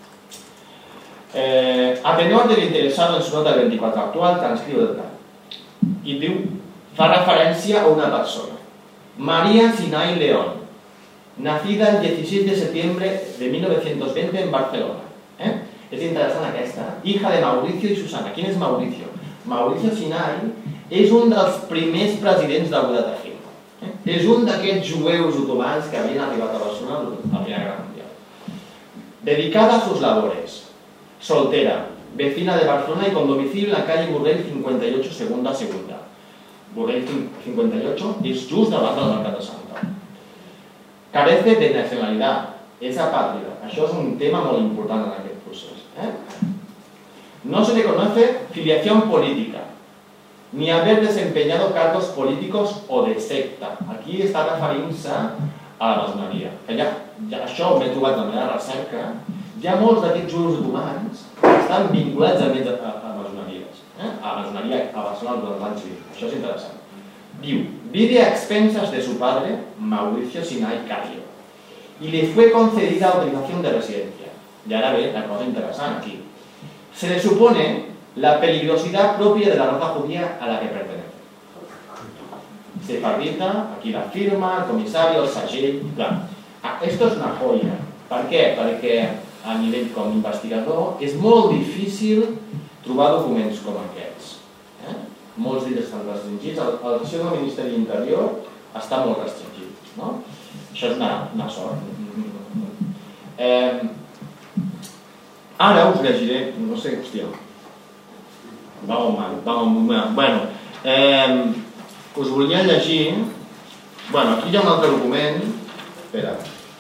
a tenor del interesado en su nota del 24 actual, transcriu el tal. I diu, fa referència a una persona, María Sinay León, nacida el 16 de septiembre de 1920 en Barcelona. És interessant aquesta. Hija de Mauricio y Susana. ¿Quién es Mauricio? Mauricio Sinay és un dels primers presidents del Buda Tajir. És un d'aquests jueus otomans que havien arribat a Barcelona a la Primera Guerra Mundial. Dedicada a sus labores. Soltera, vecina de Barcelona y con domicilio en la calle Borrell 58, segunda. Borrell 58 és just davant del Mercat de Sant Antoni. Carece de nacionalidad, és apátrida. Això és un tema molt important en aquest procés. No se le conoce filiación política, ni haber desempeñado cargos políticos o de secta. Aquí està referint-se a la maçoneria. Això m'he trobat de manera recerca. Hi ha molts d'aquests jueus otomans que estan vinculats a maçoneries. A maçoneria a Barcelona durant l'any 20. Això és interessant. Diu, vive a expensas de su padre, Mauricio Sinay Cario, y le fue concedida autorización de residencia. Y ahora ve la cosa interesante aquí. Se le supone la peligrosidad propia de la raza judía a la que pertenece. Sefardita, aquí la firma, el comisario, el segell... Clar, esto és una joia. Per què? Perquè a nivell com investigador és molt difícil trobar documents com aquests. Molts d'ells estan restringits. El secció del Ministeri d'Interior està molt restringit. Això és una sort. Ara us llegiré, no sé, hòstia, bueno, us volia llegir, bueno, aquí hi ha un altre document, espera,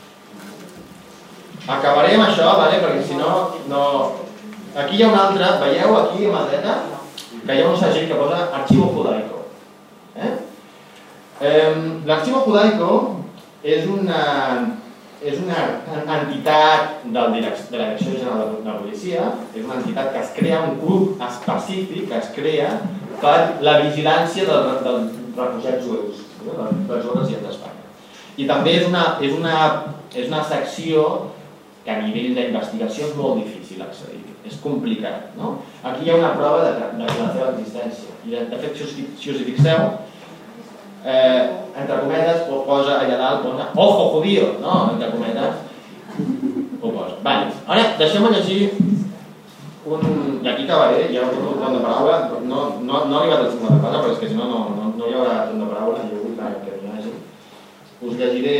acabaré amb això, perquè si no, aquí hi ha un altre, veieu aquí a mà dreta, que hi ha un segell que posa Archivo Judaico. L'Archivo Judaico és és una entitat de la Direcció General de Policia, és una entitat que es crea, un grup específic que es crea per la vigilància dels refugiats jueus, dels joves d'Espanya. I també és una secció que a nivell d'investigació és molt difícil accedir, és complicat. Aquí hi ha una prova de la seva existència. I de fet, si us hi fixeu, entre cometes, posa allà dalt, posa ojo judío, no? Entre cometes, ho posa. Vale. Ara, deixem-me llegir i aquí acabaré, ja us dono un torn de paraula, no ha arribat el 50 de cosa, però és que si no, no hi haurà torn de paraula, jo vull que n'hi hagi. Us llegiré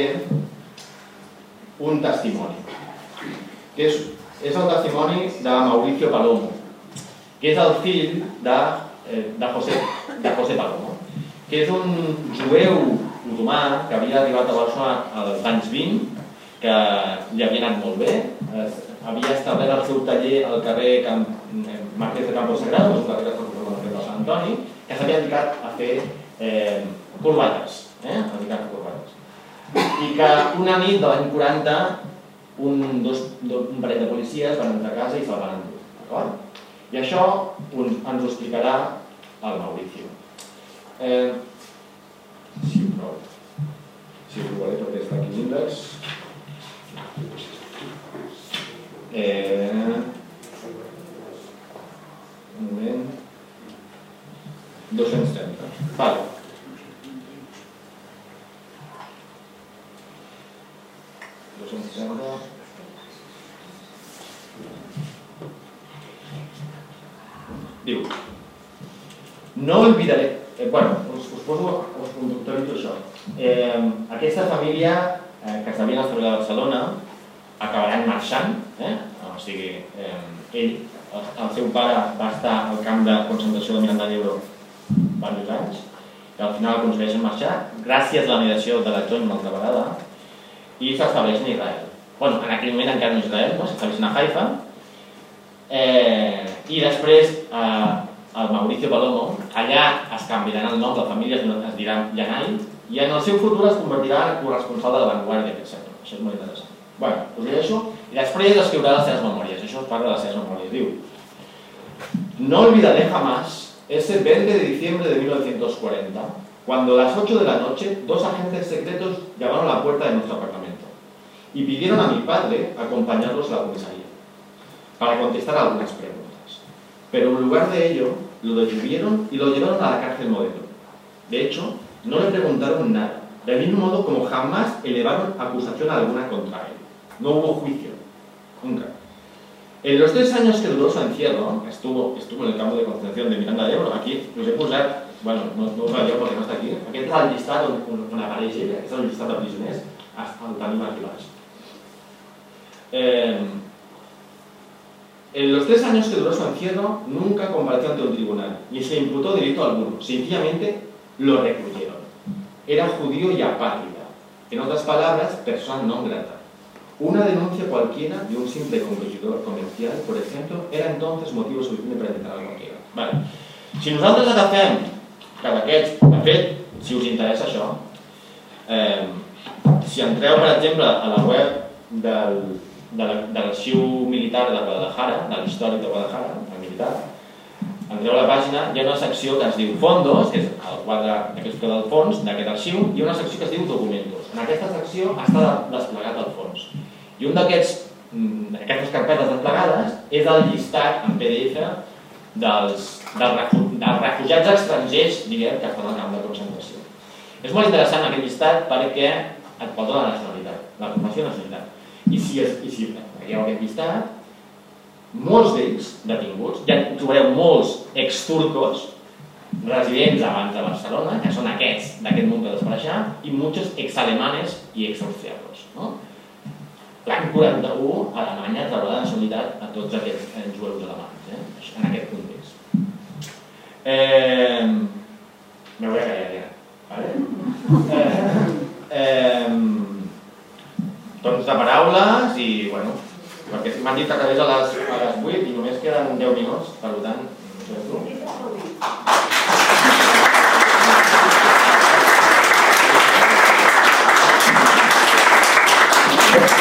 un testimoni, que és el testimoni de Mauricio Palomo, que és el fill de José Palomo, que és un jueu otomà que havia arribat a Barcelona als anys 20, que li havia anat molt bé, havia establert el seu taller al carrer Marquès de Campo Sagrado, un carrer que està al carrer de Sant Antoni, que s'havia dedicat a fer corbates, i que una nit de l'any 40 un parell de policies van entrar a casa i se'l van endur, d'acord? I això ens ho explicarà el Mauricio. Si ho voleu, perquè està aquí l'índex. Un moment. 230. Vale. 230. Diu, no olvidaré, us conductorito això. Aquesta família que s'havien establert a Barcelona acabaran marxant, o sigui, el seu pare va estar al camp de concentració de Miranda de Ebro diversos anys, que al final aconsegueixen marxar, gràcies a la mediació de la John una altra vegada, i s'estableixen a Israel. En aquell moment encara no Israel, s'estableixen a Haifa, i després el Mauricio Palomo, allà es canviaran el nom de la família, es dirà Yanai, i en el seu futur es convertirà en corresponsal de La Vanguardia, etc. Això és molt interessant. Us llegeixo, i després escriurà les seves memòries. Això es parla de les seves memòries. Diu, no olvidaré jamás ese 20 de diciembre de 1940, cuando a las 8 de la noche 2 agentes secretos llamaron a la puerta de nuestro apartamento y pidieron a mi padre acompañarlos a la comisaría para contestar algunas preguntas. Pero en lugar de ello, lo detuvieron y lo llevaron a la cárcel modelo. De hecho, no le preguntaron nada, del mismo modo como jamás elevaron acusación alguna contra él. No hubo juicio, nunca. En los 3 años que duró su encierro, estuvo en el campo de concentración de Miranda de Ebro, aquí us he posat, no us veieu perquè no està aquí, aquest és el llistat on apareix ella, aquest és el llistat de prisoners, el tenim aquí baix. En los 3 años que duró su encierro, nunca compareció ante un tribunal, ni se imputó delito alguno, sencillamente lo recluyeron. Era judío y apátrida, en otras palabras, persona non grata. Una denuncia cualquiera de un simple competidor comercial, por ejemplo, era entonces motivo suficiente para intentar algo que era. Vale. Si nosaltres agafem que d'aquests, de fet, si us interessa això, si entreu, per exemple, a la web de l'arxiu militar de Guadalajara, de l'històric de Guadalajara, el militar, entreu a la pàgina, hi ha una secció que es diu Fondos, que és el quadre d'aquest del fons, d'aquest arxiu, i una secció que es diu Documentos. En aquesta secció està desplegat el fons. I un d'aquestes carpetes desplegades és el llistat en PDF dels refugiats estrangers, diguem, que estan al camp de concentració. És molt interessant aquest llistat perquè et pot donar la nacionalitat, la confirmació de nacionalitat. I si veieu aquest llistat, molts d'ells detinguts, ja trobareu molts exturcos residents abans de Barcelona, que són aquests d'aquest munt que desapareixerà, i molts exalemanes i exorciados. L'any 41, Alemanya rebrà la nacionalitat a tots aquests jueus alemanys, en aquest context. Me voy a callar ja, ¿vale? Torns de paraules i, bueno, perquè m'han dit que acabés a les 8 i només queden 10 minuts, per tant, no sé tu. Thank you.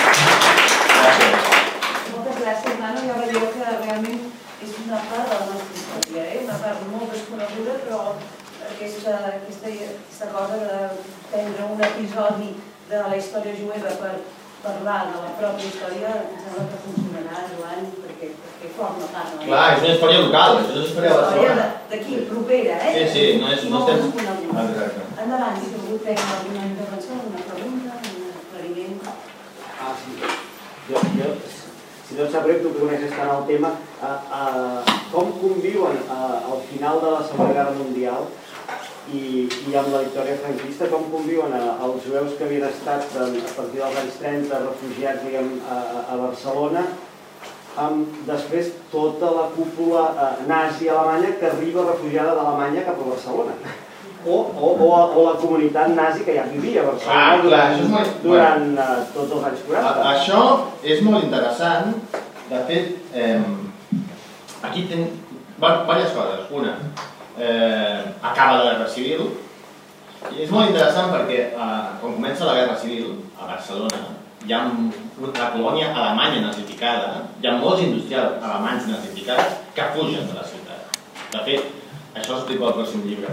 part molt desconeguda, però aquesta cosa de prendre un episodi de la història jueva per parlar de la pròpia història em sembla que funcionarà, Joan, perquè forma part. Clar, és una història local, és una història de Barcelona. D'aquí, propera, Sí, no estem... Exacte. Endavant, si algú té alguna intervenció, alguna pregunta, un aclariment. Sí. Jo, si no et sap greu, tu que coneixes tant el tema, com conviuen al final de la Segona Guerra Mundial i amb la dictadura franquista, com conviuen els jueus que havien estat a partir dels anys 30 refugiats a Barcelona amb després tota la cúpula nazi alemanya que arriba refugiada d'Alemanya cap a Barcelona? O la comunitat nazi que ja vivia a Barcelona durant tots els anys 40. Això és molt interessant. De fet, aquí tenim diverses coses. Una, acaba la Guerra Civil, i és molt interessant perquè quan comença la Guerra Civil a Barcelona hi ha una colònia alemanya nazificada, hi ha molts industrials alemanys nazificats que fugen de la ciutat. De fet, això s'explica al pròxim llibre.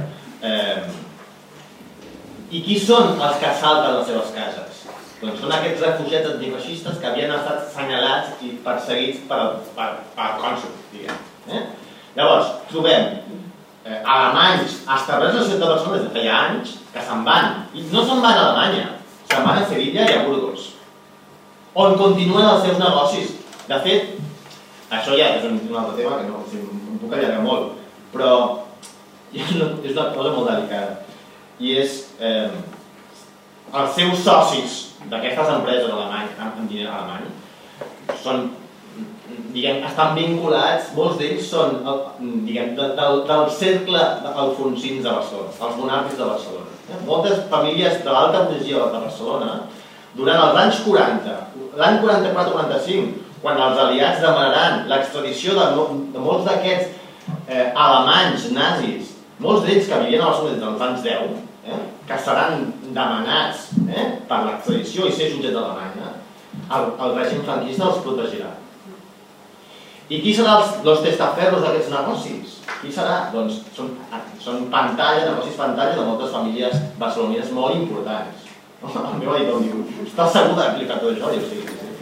I qui són els que assalten les seves cases? Doncs són aquests refugiats antifeixistes que havien estat assenyalats i perseguits pel cònsol, diguem. Llavors, trobem alemanys establerts a la ciutat de Barcelona des de feia anys que se'n van, i no se'n van a Alemanya, se'n van a Sevilla i a Burgos, on continuen els seus negocis. De fet, això ja és un altre tema que no em puc allargar molt, però és una cosa molt delicada, i és els seus socis d'aquestes empreses amb diner alemany són, diguem, estan vinculats, molts d'ells són, diguem, del cercle alfonsins de Barcelona, els monàrquics de Barcelona. Moltes famílies de l'alta burgesia de Barcelona, durant els anys 40, l'any 44-45, quan els aliats demanaran l'extradició de molts d'aquests alemanys nazis, molts d'ells que vivien a Barcelona des dels anys 10, que seran demanats per l'extradició i ser jutjats d'Alemanya, el règim franquista els protegirà. I qui serà els testaferros d'aquests negocis? Qui serà? Doncs són negocis pantalla de moltes famílies barcelonines molt importants. El meu editor em diu, estàs segur d'explicar tot això? I jo sí.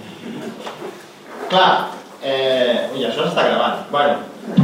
Clar, i això s'està gravant. Bueno,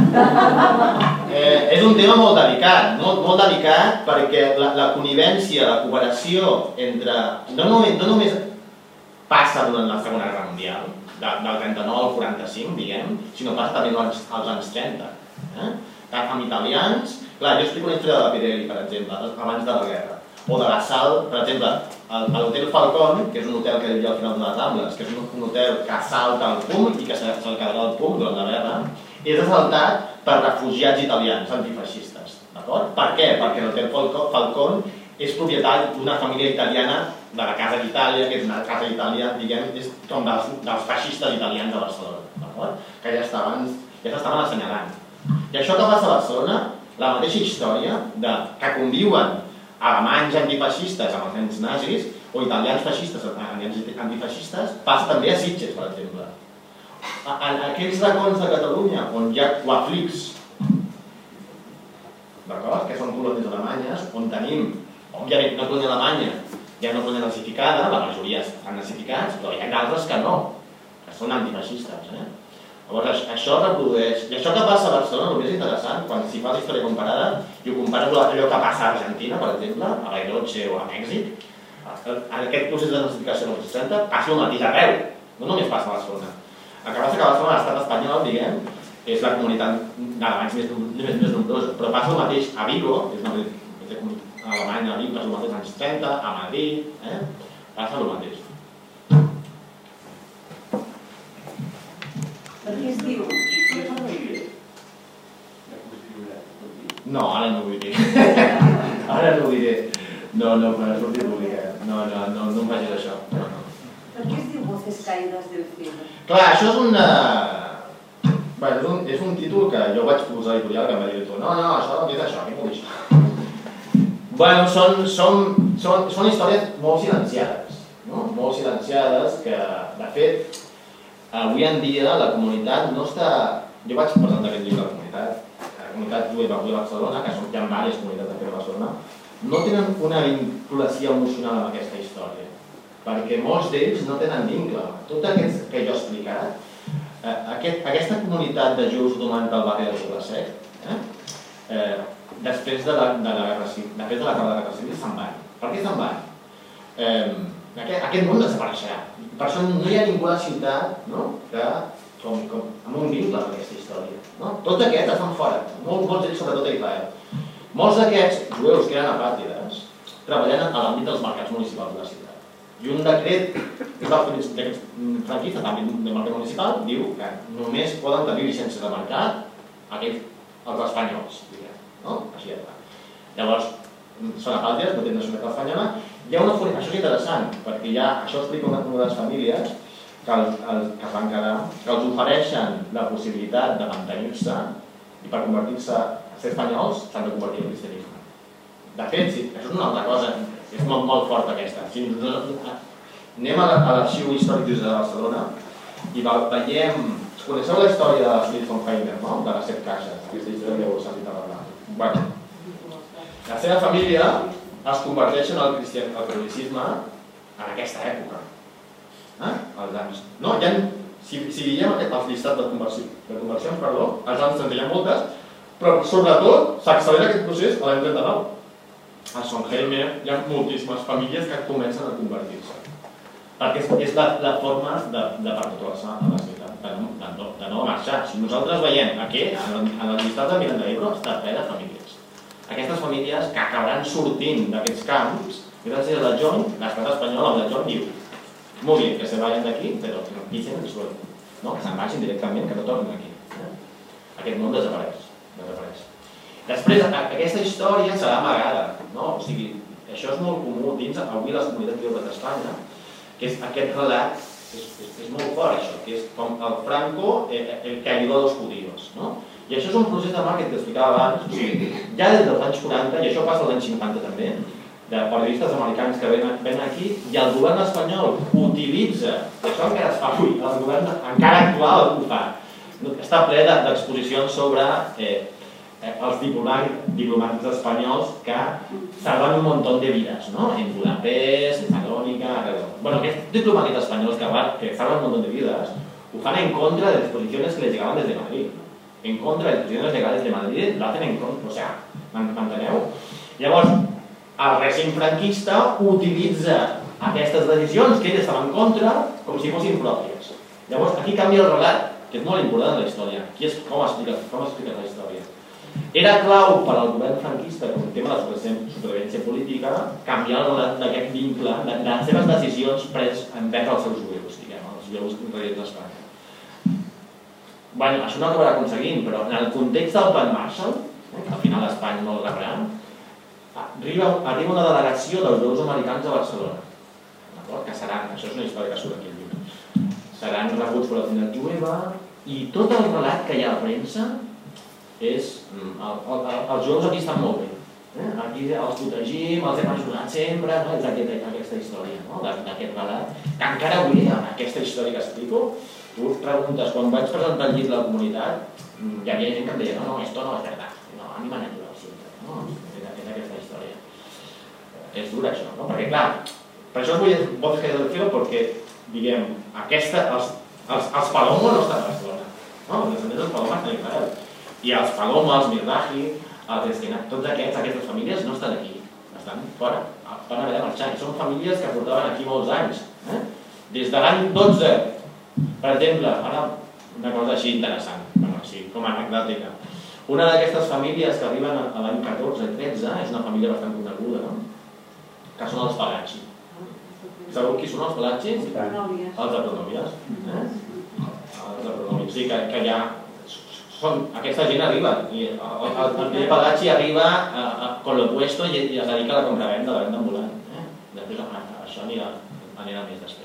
és un tema molt delicat perquè la connivència, la cooperació entre... No només passa durant la Segona Guerra Mundial, del 39 al 45, diguem, sinó passa també als anys 30. Amb italians... Clar, jo explico una història de la Pirelli, per exemple, abans de la guerra. O de l'assalt, per exemple, a l'Hotel Falcón, que és un hotel que hi havia al final de les Rambles, que és un hotel que assalta el PUM i que se'l quedarà el PUM durant la guerra, és assaltat per refugiats italians antifeixistes. D'acord? Per què? Perquè l'Hotel Falcón és propietari d'una família italiana de la Casa d'Itàlia, que és una casa d'Itàlia, diguem, és com dels feixistes italians de Barcelona, d'acord? Que ja s'estaven assenyalant. I això que passa a Barcelona, la mateixa història que conviuen alemanys antifeixistes amb els nens nazis o italians feixistes amb nens antifeixistes, passa també a Sitges, per exemple. En aquells racons de Catalunya on hi ha quaflics, d'acord? Que són colònies alemanyes, on tenim, òbviament, una colònia alemanya, hi ha una colònia nazificada, la majoria estan nazificats, però hi ha d'altres que no, que són antifeixistes. Llavors, això reprodueix. I això que passa a Barcelona, el més interessant, quan si fas història comparada i ho compares amb allò que passa a Argentina, per exemple, a Bariloche o a Mèxic, en aquest procés de nazificació dels 60 passa el mateix arreu, no només passa a Barcelona. El que passa que a Barcelona, l'estat espanyol, diguem, és la comunitat d'alemanys més nombrosa, però passa el mateix a Vigo, és una comunitat alemanya a Vigo, passa el mateix als anys 30, a Madrid, passa el mateix. Per què es diu? No, ara no ho vull dir. Ara no ho diré. No, quan ha sortit publicat. No em facis això. Per què es diu Voces Caídas del Cielo? Clar, això és un títol que jo vaig posar a l'editorial que em va dir tu. No, això, què és això? Què vol dir això? Bueno, són històries molt silenciades, no? Molt silenciades que, de fet, avui en dia la comunitat no està... Jo vaig presentar aquest llibre a la comunitat, comunitat jueva avui a Barcelona, que hi ha diverses comunitats aquí a Barcelona, no tenen una vinculació emocional amb aquesta història, perquè molts d'ells no tenen vincle. Tot aquest que jo he explicat, aquesta comunitat de jueus otomans del barri de Poble Sec, després de la Guerra Civil se'n van. Per què se'n van? Aquest món desapareixerà. Per això no hi ha ningú a la ciutat que amb un vincle amb aquesta història. Tots aquests estan fora, molts d'ells sobretot a Israel. Molts d'aquests jueus que eren apàtrides treballen a l'àmbit dels mercats municipals de la ciutat. I un decret franquista també del mercat municipal diu que només poden tenir llicència de mercat els espanyols, així de clar. Llavors, són apàtrides, no tenen nacionalitat espanyola. Això és interessant, perquè això explica una de les famílies que es van quedar, que els ofereixen la possibilitat de mantenir-se i per convertir-se a ser espanyols s'han de convertir al cristianisme. De fet, això és una altra cosa, és molt forta aquesta. Anem a l'arxiu històric de Barcelona i veiem... Coneixeu la història de Philip von Heiner, de les 7 caixes? Aquesta història que vos ha dit a parlar. La seva família es converteix en el catolicisme en aquesta època. Si diguem els llistats de conversions, als anys 30 hi ha moltes, però sobretot s'accelera aquest procés a l'any 39. A Sonheimer hi ha moltíssimes famílies que comencen a convertir-se. Perquè és la forma de perpetuar-se a la ciutat, de no marxar. Si nosaltres veiem aquí, en el llistat de Miranda d'Ebro està ple de famílies. Aquestes famílies que acabaran sortint d'aquests camps, gràcies a la Joint, l'estat espanyol amb la Joint diu molt bé, que se vayan d'aquí, però que no pisen el suelo. Que se'n vagin directament, que no tornin aquí. Aquest món desapareix. Després, aquesta història serà amagada. Això és molt comú dins avui les comunitats jueves d'Espanya, que és aquest relat, és molt fort això, que és com el Franco el que ayudó a los judíos. I això és un procés de màrqueting que explicava abans, ja des dels anys 40, i això passa als anys 50 també, de periodistes americans que venen aquí i el govern espanyol utilitza, i això encara es fa avui, el govern encara actual ho fa, està ple d'exposicions sobre els diplomàtics espanyols que salvan un munt de vides, en Budapest, en Salònica, aquests diplomàtics espanyols que salvan un munt de vides ho fan en contra de les posiciones que les llegaven des de Madrid. En contra de les posiciones legales de Madrid, lo hacen en contra, o sea, m'enteneu? Llavors, el règim franquista utilitza aquestes decisions que ell estava en contra com si fossin pròpies. Llavors, aquí canvia el relat, que és molt important en la història. Aquí és com explica la història. Era clau per al govern franquista, com el tema de la supervivència política, canviar el relat d'aquest vincle, de les seves decisions pres envers els seus jueus, els jueus residents d'Espanya. Això no acabarà aconseguint, però en el context del Plan Marshall, que al final Espanya no el rebrà, arriba una delegació dels jueus americans a Barcelona, que seran, això és una història que surt aquí al llibre, seran rebuts per la comunitat jueva, i tot el relat que hi ha a la premsa és... Els jueus aquí estan molt bé, aquí els protegim, els hem ajudat sempre, és aquesta història, d'aquest relat, que encara avui, en aquesta història que explico, tu preguntes, quan vaig presentar el llibre a la comunitat, hi havia gent que em deia, no, esto no és veritat, a mi m'han ajudat sempre, és aquesta història. És dur això, perquè clar, per això vull que del filo, perquè, diguem, els Palomos no estan a Barcelona, els descendents dels Palomos estan a Israel, i els Palomos, els Mirdaji, els Esquenat, tots aquestes famílies no estan aquí, estan fora, van haver de marxar, i són famílies que portaven aquí molts anys, des de l'any 12, per exemple, ara una cosa així interessant, com a anecdòtica. Una d'aquestes famílies que arriben a l'any 14 i 13 és una família bastant coneguda, que són els Palacci. Sabeu qui són els Palacci? Els de Pronòvies. Sí, que ja... Aquesta gent arriba, i el primer Palacci arriba con lo puesto i es dedica a la compravenda, a la venda ambulant. Després això anirà més després.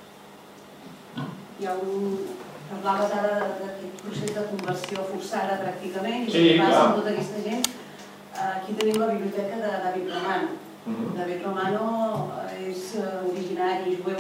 Parlaves ara d'aquest procés de conversió forçada pràcticament i què passa amb tota aquesta gent. Aquí tenim la biblioteca de David Romano. David Romano és jueu originari de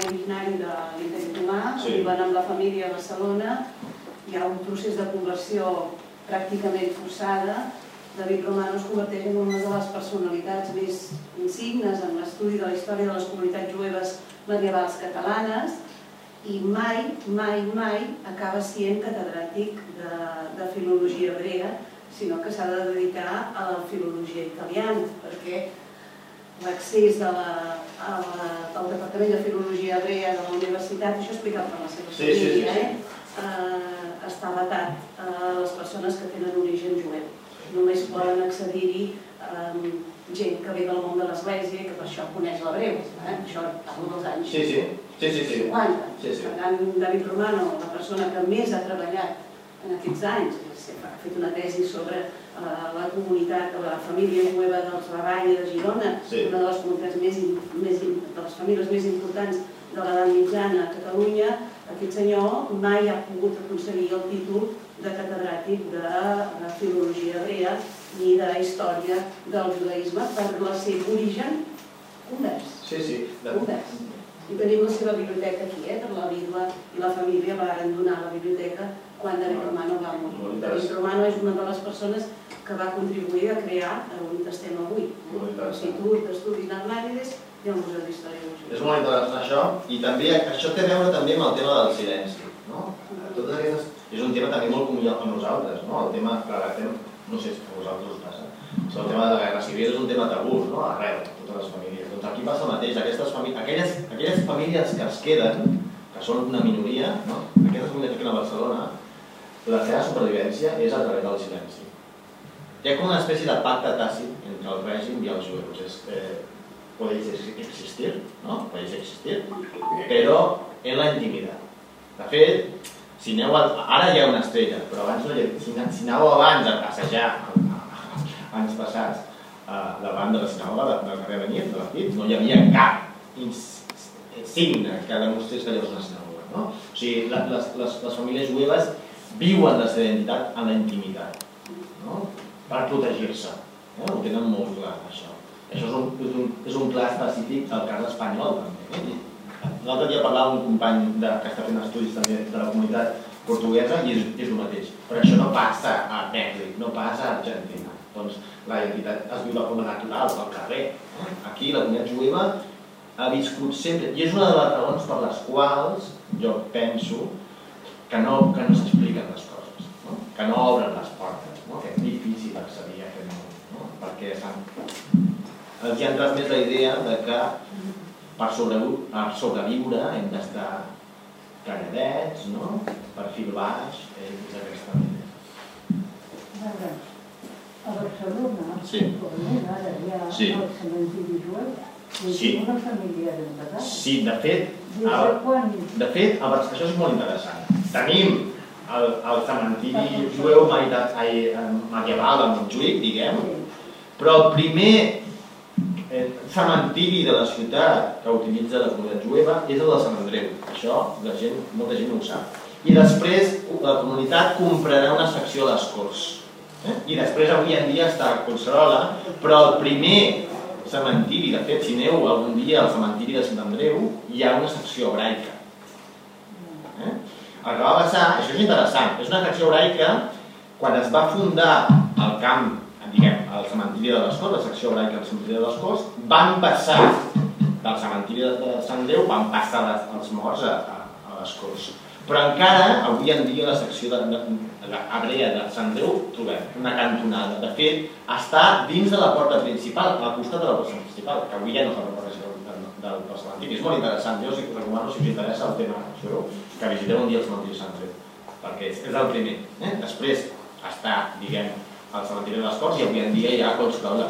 l'Imperi Otomà, viuen amb la família a Barcelona, hi ha un procés de conversió pràcticament forçada, David Romano es converteix en una de les personalitats més insignes en l'estudi de la història de les comunitats jueves medievals catalanes i mai acaba sent catedràtic de filologia hebrea, sinó que s'ha de dedicar a la filologia italiana, perquè l'accés del Departament de Filologia Hebrea de la Universitat, això explicat per la seva família, està vetat a les persones que tenen origen jueu. Només poden accedir-hi gent que ve del món de l'Església i que per això coneix l'hebreu. Això parlo dels anys 50. Per tant, David Romano, la persona que més ha treballat en aquests anys, ha fet una tesi sobre la comunitat, la família jueva dels Ravalla de Girona, una de les comunitats de les famílies més importants de l'edat mitjana a Catalunya. Aquest senyor mai ha pogut aconseguir el títol de catedràtic de filologia hebrea ni de història del judaïsme per el seu origen convers. I tenim la seva biblioteca aquí, per la vídua i la família van donar la biblioteca quan David Romano va morir. David Romano és una de les persones que va contribuir a crear on estem avui, l'Institut d'Estudis Narmànides i el Museu d'Història del Judaïsme. És molt interessant això, i també això té a veure també amb el tema del silenci. És un tema també molt comú a nosaltres, el tema, no sé si a vosaltres us passa, el tema de la guerra civil és un tema tabú, arreu, totes les famílies. Doncs aquí passa el mateix, aquelles famílies que es queden, que són una minoria, aquestes famílies que queden a Barcelona, la seva supervivència és a través del silenci. Hi ha com una espècie de pacte tàcit entre el règim i els jueus. Podéis existir, però en la intimitat. De fet, ara hi ha una estrella, però si aneu abans a passejar anys passats davant de la sinagoga del carrer de Nit, de la FIT, no hi havia cap signe que demostrés que allò és una sinagoga. O sigui, les famílies jueves viuen la seva identitat en la intimitat per protegir-se. Ho tenen molt clar, això. Això és un clar específic del cas espanyol, també. L'altre dia parlava amb un company que està fent estudis també de la comunitat portuguesa i és el mateix. Però això no passa a Mèxic, no passa a Argentina. Doncs la identitat es viu de forma natural, al carrer. Aquí la comunitat jueva ha viscut sempre, i és una de les raons per les quals jo penso que no s'expliquen les coses, que no obren les portes, que és difícil accedir a aquest món, perquè els hi han transmès la idea que per sobreviure hem d'estar calladets, perfil baix, és aquesta manera. A Barcelona, ara hi ha el cementiri jueu, i una família d'enterrat. Sí, de fet, això és molt interessant. Tenim el cementiri jueu medieval de Montjuïc, diguem, però el primer cementiri de la ciutat que utilitza la comunitat jueva és el de Sant Andreu. Això molta gent no ho sap. I després la comunitat comprarà una secció a les Corts. I després avui en dia està a Collserola, però el primer cementiri, de fet, si aneu algun dia al cementiri de Sant Andreu, hi ha una secció hebraica. El que va passar, això és interessant, és una secció hebraica, quan es va fundar el camp, diguem, el cementiri de les Corts, la secció hebraica del cementiri de les Corts, van passar del cementiri de Sant Andreu, van passar els morts a les Corts. Però encara, avui en dia, la secció hebrea de Sant Andreu trobem una cantonada. De fet, està dins de la porta principal, al costat de la porta principal, que avui ja no és la porta principal del cementiri. És molt interessant. Jo us recomano, si us interessa el tema jueu, que visiteu un dia el cementiri de Sant Andreu, perquè és el primer. Després està, diguem, el cementiri de les Corts i avui en dia hi ha Collserola.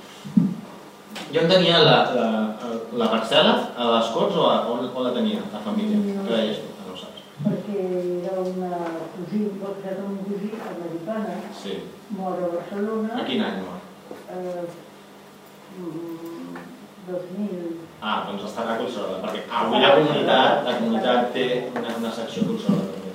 Jo en tenia la parcel·la a les Corts o on la tenia la família? Què deies tu? Perquè era una cosina, un cosí americana, mor a Barcelona. A quin any mor? 2000. Doncs està a Collserola, perquè avui la comunitat té una secció a Collserola també.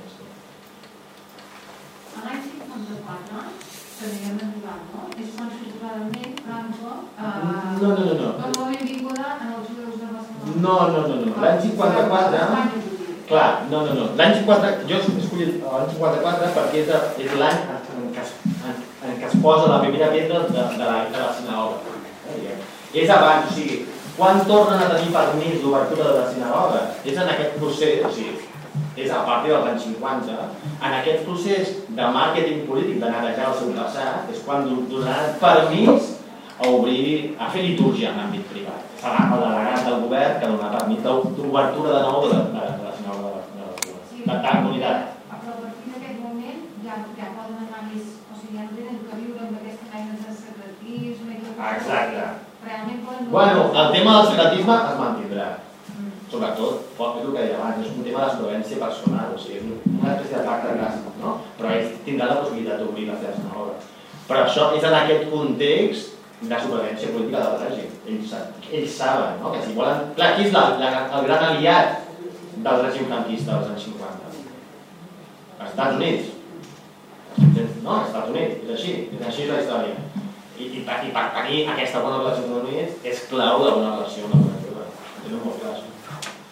L'any 54, que diguem arribat, no? És quan suposadament Franco dona la benvinguda als jueus de Barcelona. No. L'any 54... Clar, no. L'any 54... Jo he escollit l'any 54 perquè és l'any en què es posa la primera pedra de la sinagoga. És abans, o sigui, quan tornen a tenir permís d'obertura de la sinagoga? És en aquest procés, o sigui, és a partir dels anys 50, en aquest procés de màrqueting polític, de netejar el seu passat, és quan donaran permís a obrir, a fer litúrgia en l'àmbit privat. Serà el delegat del govern que donarà permís d'obertura de nou de la sinagoga de la comunitat. Però a partir d'aquest moment ja poden anar més, o sigui, ja no tenen que viure amb aquesta mena de secretisme i tot això. Exacte. Realment poden... Bueno, el tema del secretisme es mantindrà. Sobretot, és el que deia abans, és un tema de solvència personal, o sigui, és una espècie de pacte clàssic, no? Però ells tindran la possibilitat d'obrir la seva sinagoga. Però això és en aquest context de supervivència política del règim. Ells saben, no? Que si volen... Clar, qui és el gran aliat del règim franquista dels anys 50? Els Estats Units. No, els Estats Units, és així la història. I per tenir aquesta bona relació amb els Estats Units és clau de bona relació amb la cultura. Ho tenen molt clar, això.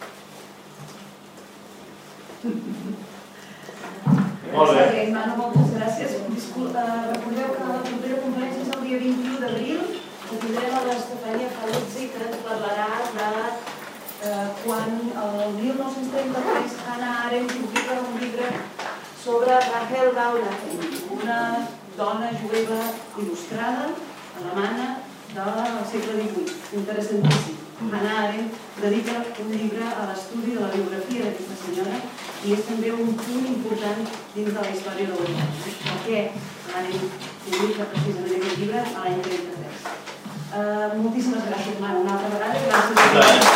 Molt bé. Manu, moltes gràcies. Recordeu que la propera conferència és el dia 21 d'abril, que tindrem a l'Estefania Faluzzi, que ens parlarà de quan el 1933 Hannah Arendt publica un llibre sobre Rachel Gauland, una dona jueva il·lustrada, alemana, del segle XVIII. Interessantíssim. Hannah Arendt dedica un llibre a l'estudi de la biografia d'aquesta senyora i és també un punt important dins de la història de l'Europa. Per què Arendt publica precisament aquest llibre a l'any 33. Moltíssimes gràcies, Manu, una altra vegada. Gràcies.